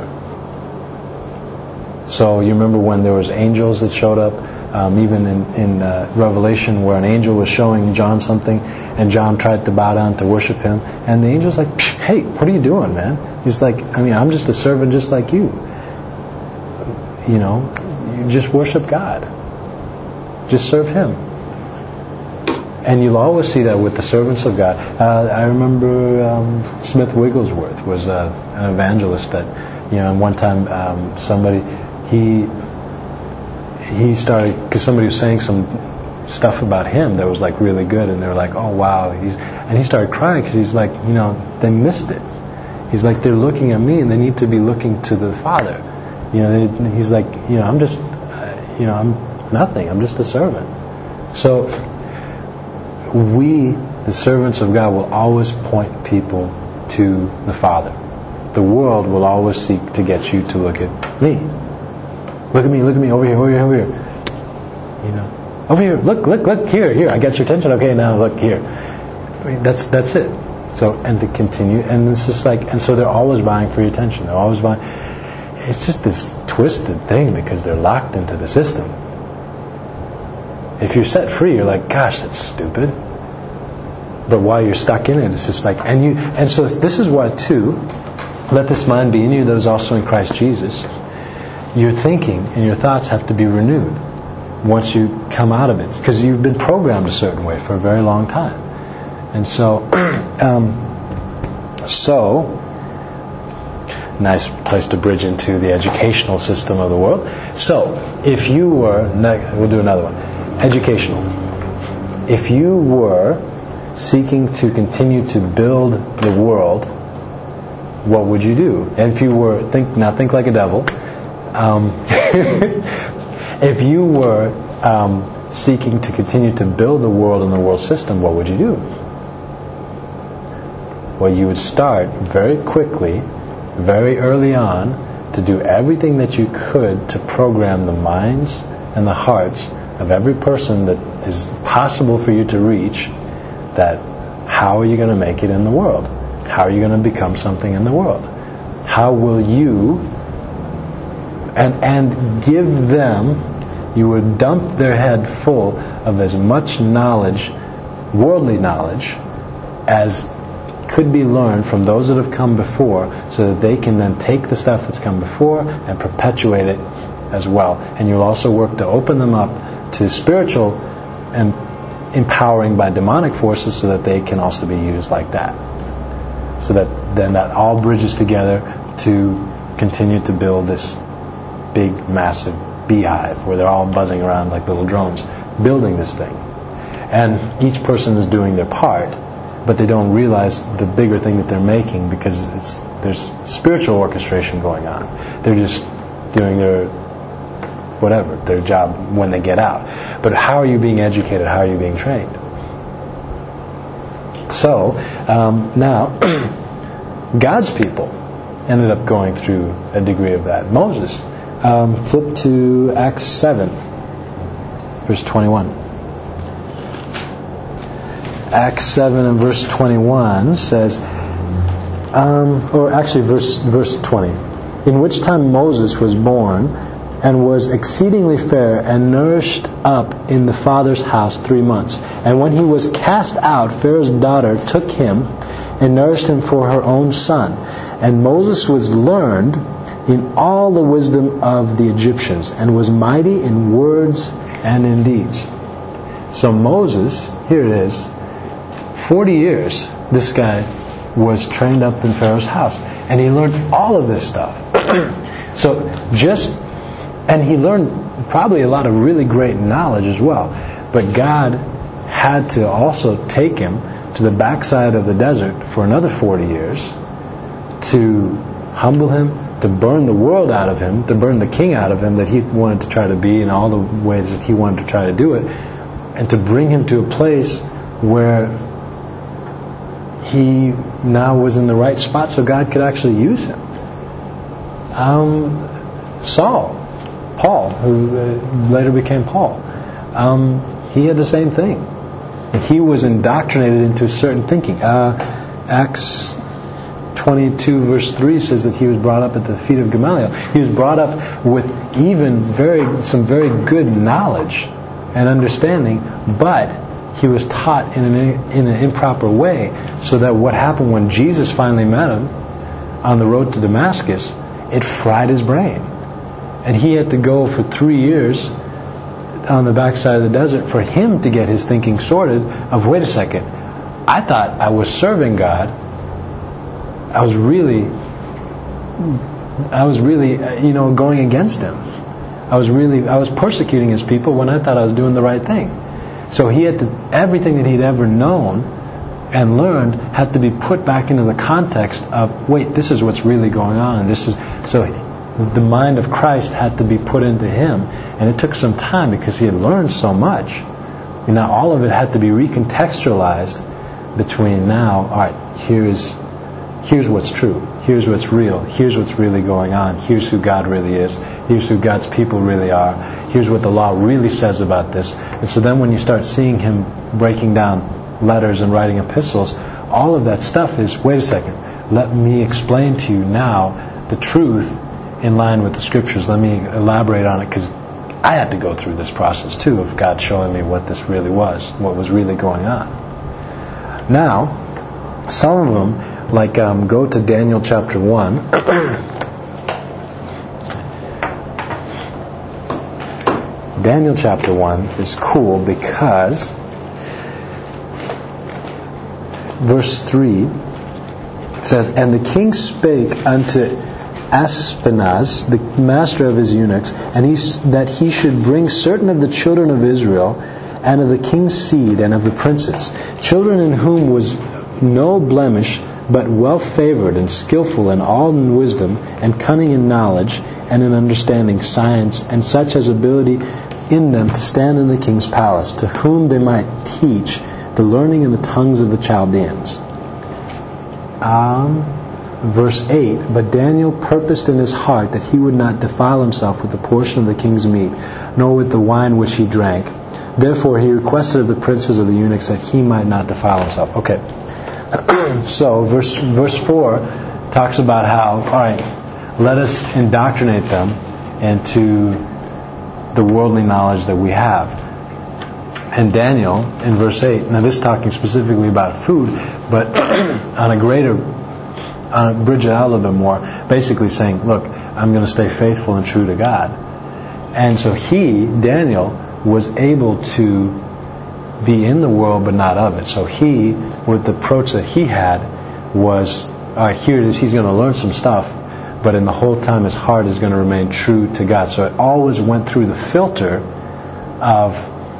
So you remember when there was angels that showed up, um, even in, in uh, Revelation, where an angel was showing John something, and John tried to bow down to worship him, and the angel's like, "Hey, what are you doing, man?" He's like, "I mean, I'm just a servant just like you. You know, you just worship God. Just serve Him." And you'll always see that with the servants of God. Uh, I remember um, Smith Wigglesworth was uh, an evangelist that, you know, one time um, somebody, he he started, because somebody was saying some stuff about him that was like really good, and they were like, "Oh wow," he's, and he started crying because he's like, you know, they missed it. He's like, they're looking at me and they need to be looking to the Father. You know, they, he's like, you know, I'm just, uh, you know, I'm nothing. I'm just a servant. So we, the servants of God, will always point people to the Father. The world will always seek to get you to look at me. Look at me, look at me, over here, over here, over here. You know, over here, look, look, look, here, here, I got your attention, okay, now look here. I mean, that's that's it. So, and to continue, and it's just like, and so they're always vying for your attention. They're always vying. It's just this twisted thing because they're locked into the system. If you're set free, you're like, gosh, that's stupid. But while you're stuck in it, it's just like, and you, and so this is why too, let this mind be in you that is also in Christ Jesus. Your thinking and your thoughts have to be renewed once you come out of it, because you've been programmed a certain way for a very long time. And so, um, so, nice place to bridge into the educational system of the world. So, if you were, we'll do another one, educational. If you were seeking to continue to build the world, what would you do? And if you were, think now, think like a devil. Um, if you were um, seeking to continue to build the world and the world system, what would you do? Well, you would start very quickly, very early on, to do everything that you could to program the minds and the hearts of every person that is possible for you to reach, that how are you going to make it in the world? How are you going to become something in the world? How will you, and and give them, you would dump their head full of as much knowledge, worldly knowledge, as could be learned from those that have come before, so that they can then take the stuff that's come before and perpetuate it as well. And you'll also work to open them up to spiritual and empowering by demonic forces, so that they can also be used like that. So that then that all bridges together to continue to build this big, massive beehive where they're all buzzing around like little drones, building this thing. And each person is doing their part, but they don't realize the bigger thing that they're making, because it's there's spiritual orchestration going on. They're just doing their whatever, their job when they get out. But how are you being educated? How are you being trained? So, um, now, God's people ended up going through a degree of that. Moses, um, flip to Acts seven, verse twenty-one. Acts seven and verse twenty-one says, um, or actually verse verse twenty, in which time Moses was born and was exceedingly fair and nourished up in the father's house three months. And when he was cast out, Pharaoh's daughter took him and nourished him for her own son. And Moses was learned in all the wisdom of the Egyptians, and was mighty in words and in deeds. So Moses, here it is, forty years, this guy was trained up in Pharaoh's house. And he learned all of this stuff. So just, and he learned probably a lot of really great knowledge as well. But God had to also take him to the backside of the desert for another forty years to humble him, to burn the world out of him, to burn the king out of him that he wanted to try to be in all the ways that he wanted to try to do it, and to bring him to a place where he now was in the right spot so God could actually use him. Um, Saul, Paul, who uh, later became Paul, um, he had the same thing. And he was indoctrinated into certain thinking. Uh, Acts twenty-two verse three says that he was brought up at the feet of Gamaliel. He was brought up with even very some very good knowledge and understanding, but he was taught in an, in an improper way, so that what happened when Jesus finally met him on the road to Damascus, it fried his brain. And he had to go for three years on the backside of the desert for him to get his thinking sorted of, wait a second, I thought I was serving God. I was really, I was really, you know, going against him. I was really, I was persecuting his people when I thought I was doing the right thing. So he had to, everything that he'd ever known and learned had to be put back into the context of, wait, this is what's really going on. And this is, so the mind of Christ had to be put into him. And it took some time because he had learned so much. And now all of it had to be recontextualized between now, all right, here's, here's what's true. Here's what's real. Here's what's really going on. Here's who God really is. Here's who God's people really are. Here's what the law really says about this. And so then when you start seeing him breaking down letters and writing epistles, all of that stuff is, wait a second, let me explain to you now the truth in line with the Scriptures. Let me elaborate on it, because I had to go through this process too of God showing me what this really was, what was really going on. Now, some of them, like um, go to Daniel chapter one. Daniel chapter one is cool because verse three says, "And the king spake unto Aspenaz, the master of his eunuchs, and he, that he should bring certain of the children of Israel, and of the king's seed, and of the princes, children in whom was no blemish, but well favored and skillful in all wisdom, and cunning in knowledge, and in understanding science, and such as ability in them to stand in the king's palace, to whom they might teach the learning and the tongues of the Chaldeans." Um, verse eight, "But Daniel purposed in his heart that he would not defile himself with the portion of the king's meat, nor with the wine which he drank. Therefore he requested of the princes of the eunuchs that he might not defile himself." Okay. So verse verse four talks about how, all right, let us indoctrinate them into the worldly knowledge that we have. And Daniel, in verse eight, now this is talking specifically about food, but on a greater, on a bridge it out a little bit more, basically saying, look, I'm going to stay faithful and true to God. And so he, Daniel, was able to be in the world but not of it. So he, with the approach that he had, was, all right, here it is, he's going to learn some stuff, but in the whole time his heart is going to remain true to God. So it always went through the filter of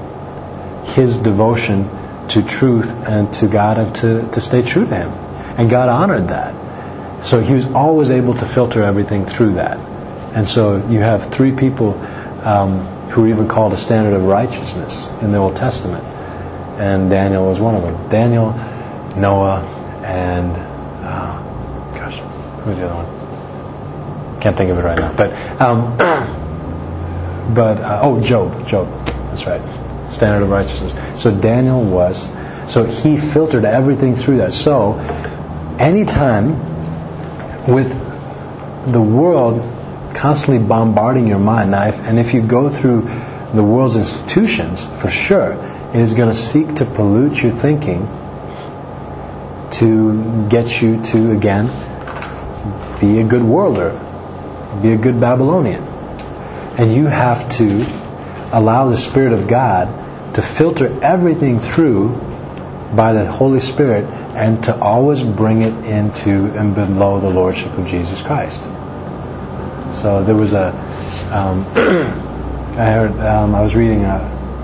his devotion to truth and to God, and to, to stay true to him. And God honored that. So he was always able to filter everything through that. And so you have three people um, who are even called a standard of righteousness in the Old Testament. And Daniel was one of them. Daniel, Noah, and uh, gosh, who's the other one? Can't think of it right now. But um, but uh, oh, Job, Job. That's right. Standard of righteousness. So Daniel was. So he filtered everything through that. So anytime with the world constantly bombarding your mind, now, if, and if you go through the world's institutions, for sure, it is going to seek to pollute your thinking to get you to, again, be a good worlder, be a good Babylonian. And you have to allow the Spirit of God to filter everything through by the Holy Spirit, and to always bring it into and below the Lordship of Jesus Christ. So there was a, um, I heard, um, I was reading a,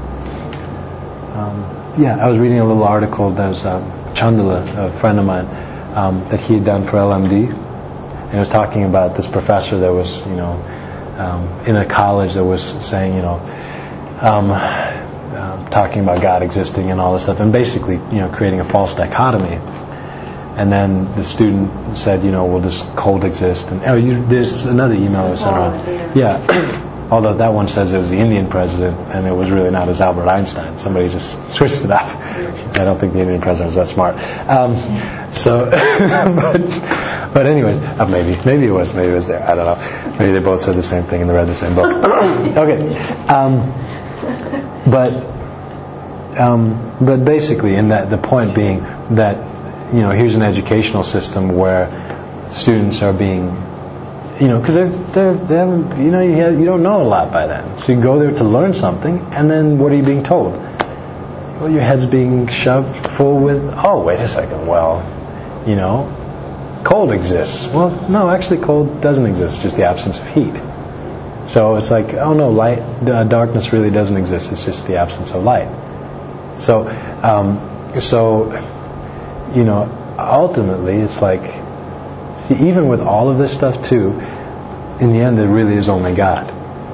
um, yeah, I was reading a little article. There's uh, Chandala, a friend of mine, um, that he had done for L M D, And it was talking about this professor that was, you know, um, in a college that was saying, you know, um, uh, talking about God existing and all this stuff, and basically, you know, creating a false dichotomy. And then the student said, you know, will this cold exist? And oh, you, there's another email that was sent around. Yeah. Although that one says it was the Indian president, and it was really not as Albert Einstein. Somebody just switched it up. I don't think the Indian president was that smart. Um, so, but, but anyways, uh, maybe, maybe it was, maybe it was there. I don't know. Maybe they both said the same thing and they read the same book. Okay. Um, but, um, but basically, in that, the point being that, you know, here's an educational system where students are being, you know, because they're, they're, they haven't, you know, you, have, you don't know a lot by then. So you go there to learn something, and then what are you being told? Well, your head's being shoved full with, oh, wait a second, well, you know, cold exists. Well, no, actually cold doesn't exist, it's just the absence of heat. So it's like, oh no, light, uh, darkness really doesn't exist, it's just the absence of light. So, um, so, you know, ultimately it's like, see, even with all of this stuff too, in the end, there really is only God.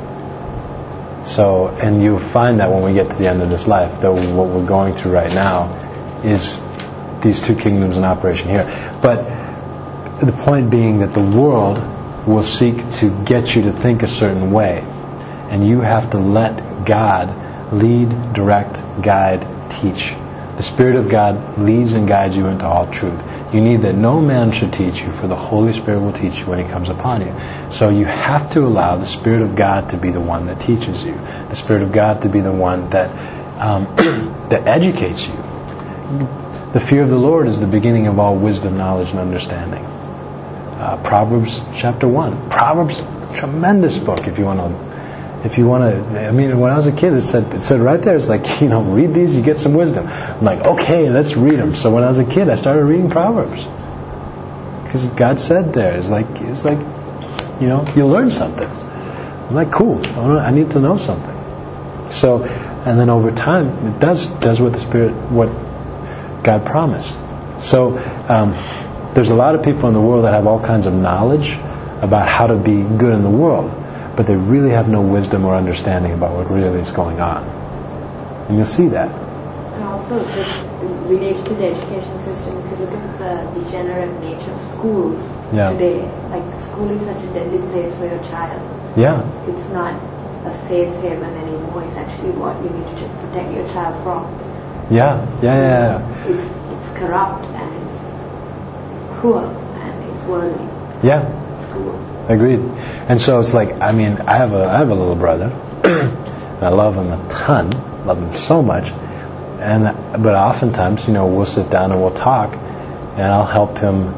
So, and you find that when we get to the end of this life, though what we're going through right now is these two kingdoms in operation here. But the point being that the world will seek to get you to think a certain way. And you have to let God lead, direct, guide, teach. The Spirit of God leads and guides you into all truth. You need that no man should teach you, for the Holy Spirit will teach you when He comes upon you. So you have to allow the Spirit of God to be the one that teaches you. The Spirit of God to be the one that um, that educates you. The fear of the Lord is the beginning of all wisdom, knowledge, and understanding. Uh, Proverbs chapter one. Proverbs, tremendous book if you want to. If you want to, I mean, when I was a kid, it said it said right there, it's like, you know, read these, you get some wisdom. I'm like, okay, let's read them. So when I was a kid, I started reading Proverbs because God said there, it's like, it's like, you know, you learn something. I'm like, cool, I need to know something. So, and then over time, it does does what the Spirit, what God promised. So, um, there's a lot of people in the world that have all kinds of knowledge about how to be good in the world, but they really have no wisdom or understanding about what really is going on. And you'll see that. And also, just related to the education system, if you look at the degenerate nature of schools yeah. today, like school is such a deadly place for your child. Yeah. It's not a safe haven anymore. It's actually what you need to protect your child from. Yeah, yeah, yeah. yeah. It's, it's corrupt and it's cruel and it's worldly. Yeah. School. Agreed. And so it's like, I mean, I have a I have a little brother, and I love him a ton, love him so much, and but oftentimes, you know, we'll sit down and we'll talk, and I'll help him,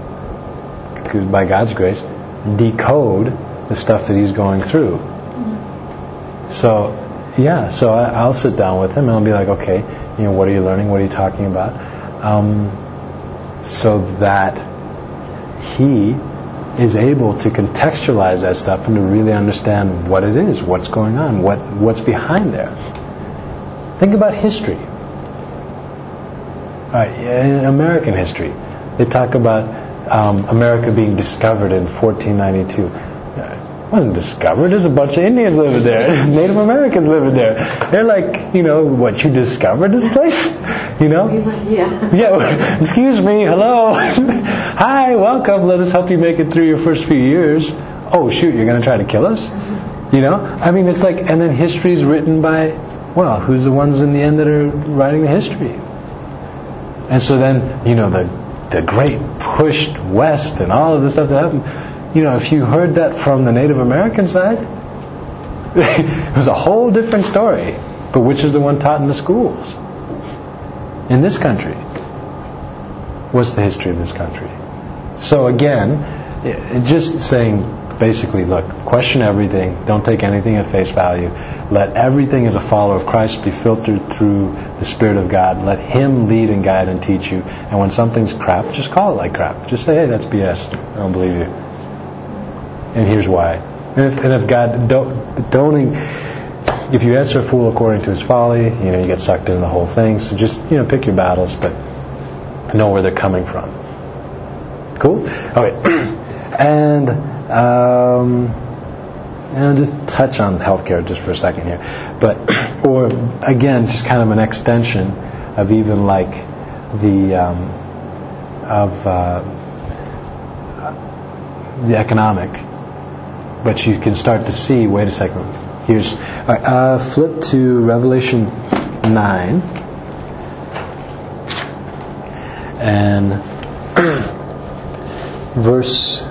by God's grace, decode the stuff that he's going through. Mm-hmm. So, yeah, so I, I'll sit down with him and I'll be like, okay, you know, what are you learning? What are you talking about? Um, so that he is able to contextualize that stuff and to really understand what it is, what's going on, what what's behind there. Think about history. All right, in American history, they talk about um, America being discovered in fourteen ninety-two. It wasn't discovered. There's a bunch of Indians living there. Native Americans living there. They're like, you know, what, you discovered this place? You know? Yeah. Yeah. Excuse me. Hello. Hi. Welcome. Let us help you make it through your first few years. Oh shoot! You're going to try to kill us? You know? I mean, it's like, and then history's written by, well, who's the ones in the end that are writing the history? And so then, you know, the the great pushed west and all of the stuff that happened. You know, if you heard that from the Native American side, it was a whole different story. But which is the one taught in the schools? In this country. What's the history of this country? So again, it, just saying, basically, look, question everything. Don't take anything at face value. Let everything as a follower of Christ be filtered through the Spirit of God. Let Him lead and guide and teach you. And when something's crap, just call it like crap. Just say, hey, that's B S. I don't believe you. And here's why. And if, and if God don't, don't, if you answer a fool according to his folly, you know, you get sucked into the whole thing. So just, you know, pick your battles, but know where they're coming from. Cool? Okay. And um, and I'll just touch on healthcare just for a second here, but or again, just kind of an extension of even like the um, of uh, the economic, but you can start to see. Wait a second. Here's all right, uh, flip to Revelation nine and verse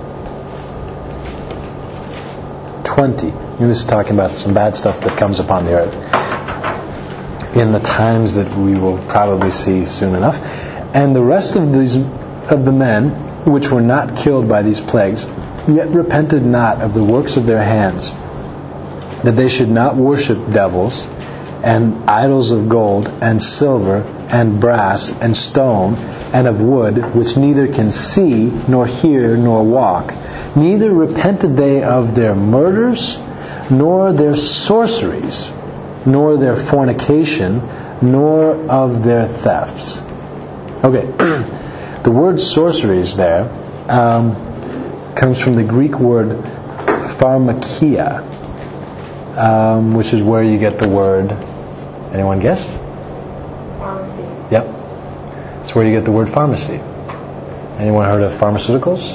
twenty. And this is talking about some bad stuff that comes upon the earth in the times that we will probably see soon enough. And the rest of these of the men which were not killed by these plagues, yet repented not of the works of their hands, that they should not worship devils and idols of gold and silver and brass and stone and of wood, which neither can see nor hear nor walk. Neither repented they of their murders, nor their sorceries, nor their fornication, nor of their thefts. Okay, the word sorceries there um, comes from the Greek word pharmakia, um, which is where you get the word. Anyone guess? Pharmacy. Yep, it's where you get the word pharmacy. Anyone heard of pharmaceuticals?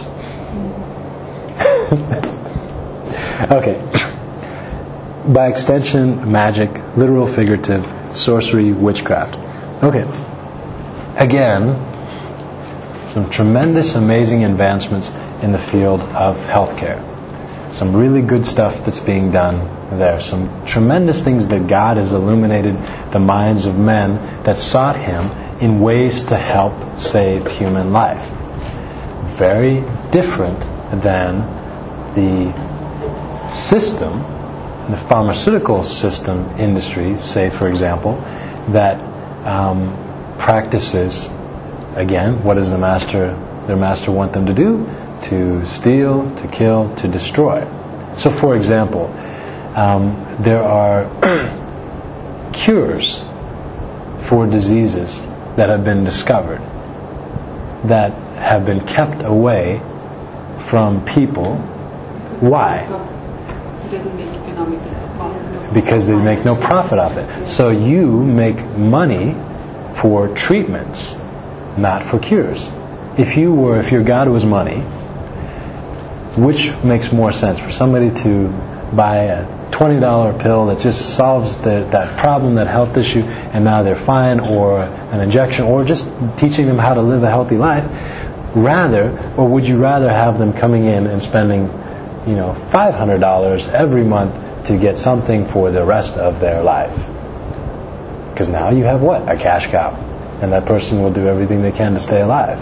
Okay. By extension, magic, literal, figurative, sorcery, witchcraft. Okay. Again, some tremendous, amazing advancements in the field of healthcare. Some really good stuff that's being done there. Some tremendous things that God has illuminated the minds of men that sought Him in ways to help save human life. Very different than the system, the pharmaceutical system industry, say for example, that um, practices, again, what does the master, their master want them to do? To steal, to kill, to destroy. So for example, um, there are cures for diseases that have been discovered that have been kept away from people. Why? It doesn't make economic sense. Because they make no profit off it. So you make money for treatments, not for cures. If you were, if your God was money, which makes more sense? For somebody to buy a twenty dollar pill that just solves the, that problem, that health issue, and now they're fine, or an injection, or just teaching them how to live a healthy life, rather, or would you rather have them coming in and spending, you know, five hundred dollars every month to get something for the rest of their life? Because now you have what? A cash cow. And that person will do everything they can to stay alive.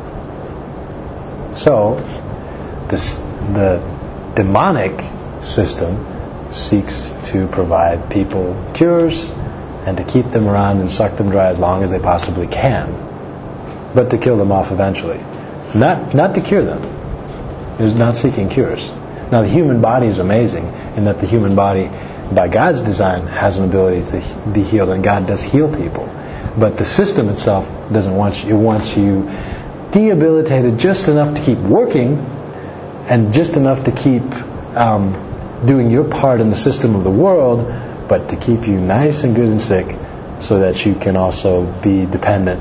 So, this, the demonic system seeks to provide people cures and to keep them around and suck them dry as long as they possibly can, but to kill them off eventually. Not, not to cure them. Is not seeking cures. Now the human body is amazing in that the human body, by God's design, has an ability to be healed, and God does heal people. But the system itself doesn't want you. It wants you debilitated just enough to keep working, and just enough to keep um, doing your part in the system of the world, but to keep you nice and good and sick, so that you can also be dependent.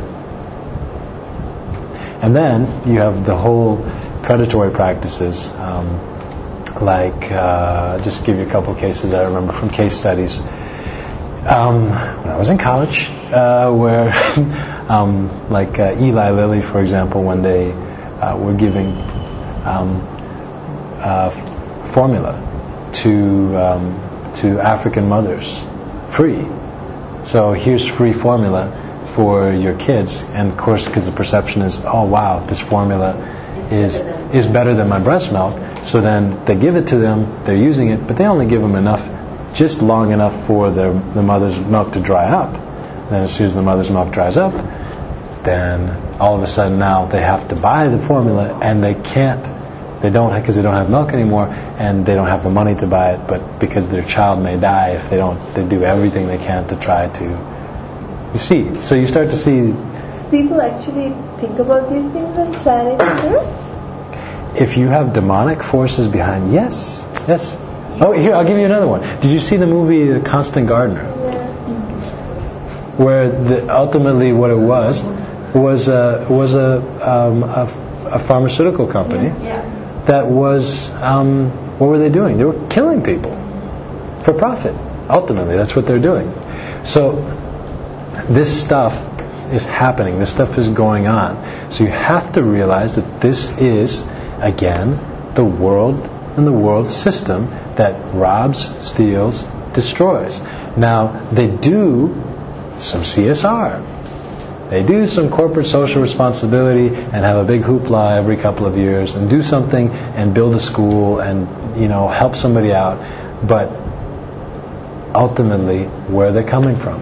And then you have the whole predatory practices, um, like uh, just give you a couple of cases I remember from case studies. Um, when I was in college, uh, where um, like uh, Eli Lilly, for example, when they uh, were giving um, uh, formula to um, to African mothers free. So here's free formula for your kids, and of course, because the perception is, oh wow, this formula is is better than my breast milk. So then they give it to them, they're using it, but they only give them enough, just long enough for their, the mother's milk to dry up. Then as soon as the mother's milk dries up, then all of a sudden now they have to buy the formula, and they can't, they don't, because they don't have milk anymore, and they don't have the money to buy it, but because their child may die if they don't, they do everything they can to try to, you see, so you start to see. So people actually think about these things and plan it through? if you have demonic forces behind, yes, yes. Oh, here, I'll give you another one. Did you see the movie The Constant Gardener? Where the, ultimately what it was was a was a um, a, a pharmaceutical company that was um, what were they doing? They were killing people for profit. Ultimately, that's what they're doing. So this stuff is happening. This stuff is going on. So you have to realize that this is, again, the world and the world system that robs, steals, destroys. Now, they do some C S R. They do some corporate social responsibility and have a big hoopla every couple of years and do something and build a school and, you know, help somebody out. But ultimately, where they're coming from.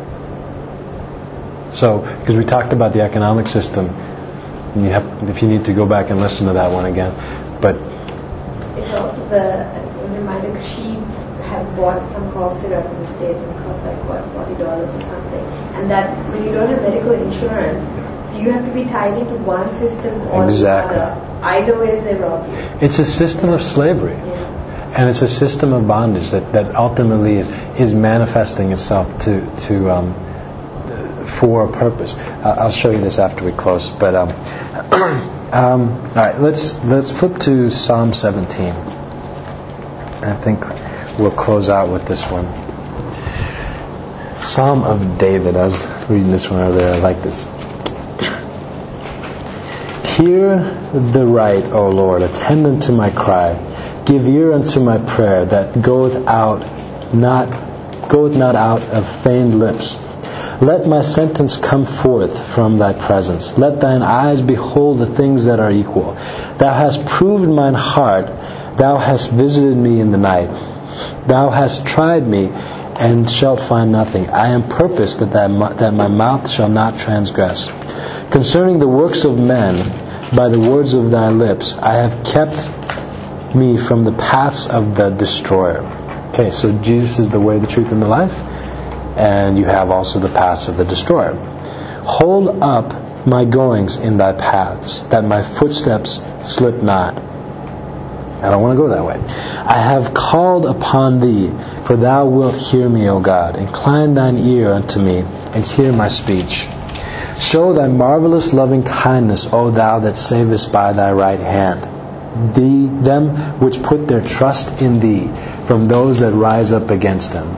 So, because we talked about the economic system, you have, if you need to go back and listen to that one again. But it's also the reminder, because she had bought some cough syrup in the States and it cost like what, forty dollars or something. And that's when you don't have medical insurance, so you have to be tied into one system or exactly. the other. Either way they rob you. It's a system of slavery. Yeah. And it's a system of bondage that, that ultimately is, is manifesting itself to to um, for a purpose. Uh, I'll show you this after we close. But um, um, all right, let's let's flip to Psalm seventeen. I think we'll close out with this one. Psalm of David. I was reading this one earlier. I like this. Hear the right, O Lord, attend unto my cry. Give ear unto my prayer that goeth out not goeth not out of feigned lips. Let my sentence come forth from thy presence. Let thine eyes behold the things that are equal. Thou hast proved mine heart. Thou hast visited me in the night. Thou hast tried me, and shalt find nothing. I am purposed that, thy, that my mouth shall not transgress. Concerning the works of men, by the words of thy lips, I have kept me from the paths of the destroyer. Okay, so Jesus is the way, the truth, and the life. And you have also the paths of the destroyer. Hold up my goings in thy paths, that my footsteps slip not. I don't want to go that way. I have called upon thee, for thou wilt hear me, O God. Incline thine ear unto me, and hear my speech. Show thy marvelous loving kindness, O thou that savest by thy right hand. Thee, them which put their trust in thee, from those that rise up against them.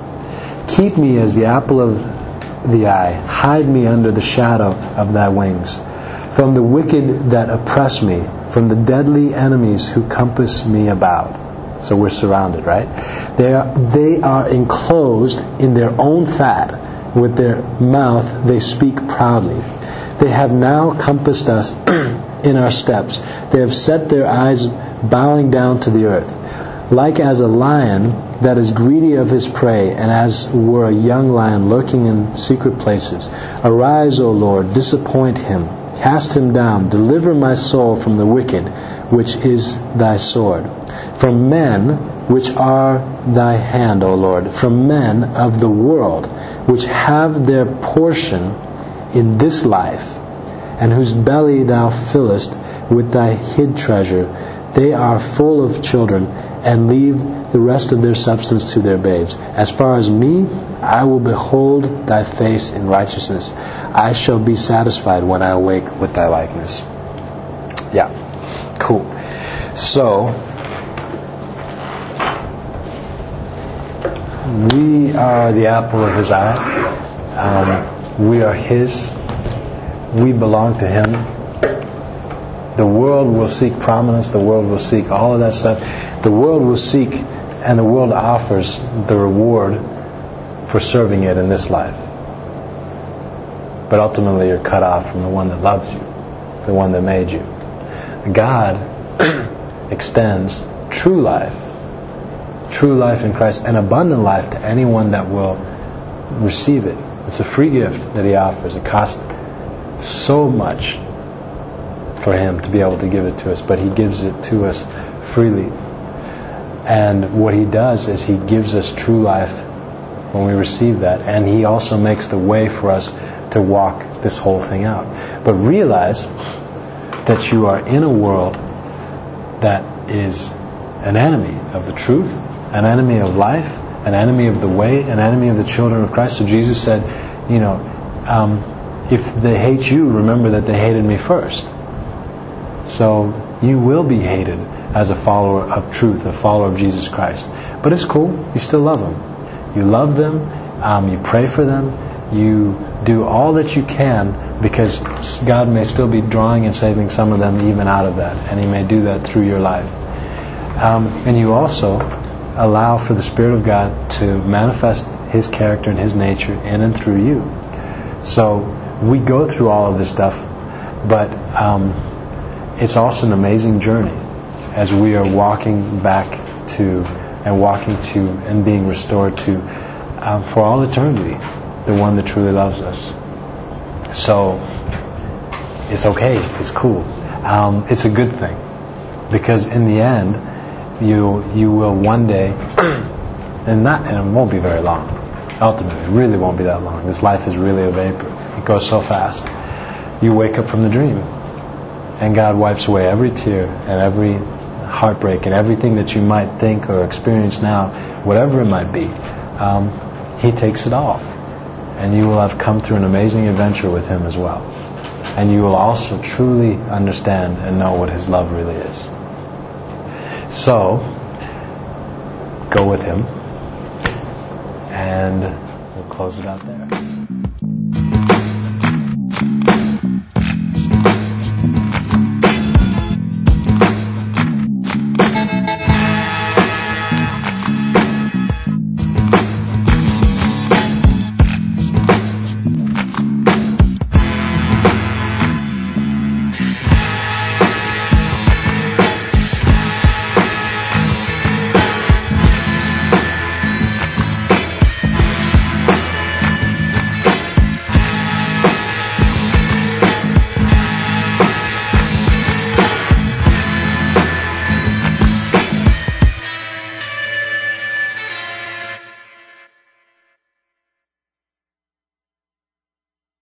Keep me as the apple of the eye. Hide me under the shadow of thy wings. From the wicked that oppress me, from the deadly enemies who compass me about. So we're surrounded, right? They are, they are enclosed in their own fat. With their mouth they speak proudly. They have now compassed us in our steps. They have set their eyes bowing down to the earth. Like as a lion that is greedy of his prey, and as were a young lion lurking in secret places. Arise, O Lord, disappoint him. Cast him down. Deliver my soul from the wicked, which is thy sword. From men which are thy hand, O Lord. From men of the world, which have their portion in this life, and whose belly thou fillest with thy hid treasure. They are full of children, and leave the rest of their substance to their babes. As far as me, I will behold thy face in righteousness. I shall be satisfied when I awake with thy likeness. Yeah, cool. So, we are the apple of his eye. Um, we are his. We belong to him. The world will seek prominence. The world will seek all of that stuff. The world will seek, and the world offers the reward for serving it in this life. But ultimately you're cut off from the one that loves you, the one that made you. God extends true life, true life in Christ, and abundant life to anyone that will receive it. It's a free gift that he offers. It costs so much for him to be able to give it to us, but he gives it to us freely. And what he does is he gives us true life when we receive that, and he also makes the way for us to walk this whole thing out. But realize that you are in a world that is an enemy of the truth, an enemy of life, an enemy of the way, an enemy of the children of Christ. So Jesus said, you know, um, if they hate you, remember that they hated me first. So you will be hated as a follower of truth, a follower of Jesus Christ. But it's cool. You still love them. You love them. Um, you pray for them. You do all that you can, because God may still be drawing and saving some of them even out of that. And He may do that through your life. Um, and you also allow for the Spirit of God to manifest His character and His nature in and through you. So we go through all of this stuff, but um, it's also an amazing journey as we are walking back to and walking to and being restored to um, for all eternity the one that truly loves us. So it's okay, it's cool, um, it's a good thing, because in the end you you will one day and not and it won't be very long, ultimately it really won't be that long. This life is really a vapor. It goes so fast. You wake up from the dream and God wipes away every tear and every heartbreak and everything that you might think or experience now, whatever it might be. Um, he takes it all, and you will have come through an amazing adventure with Him as well. And you will also truly understand and know what His love really is. So, go with Him, and we'll close it out there.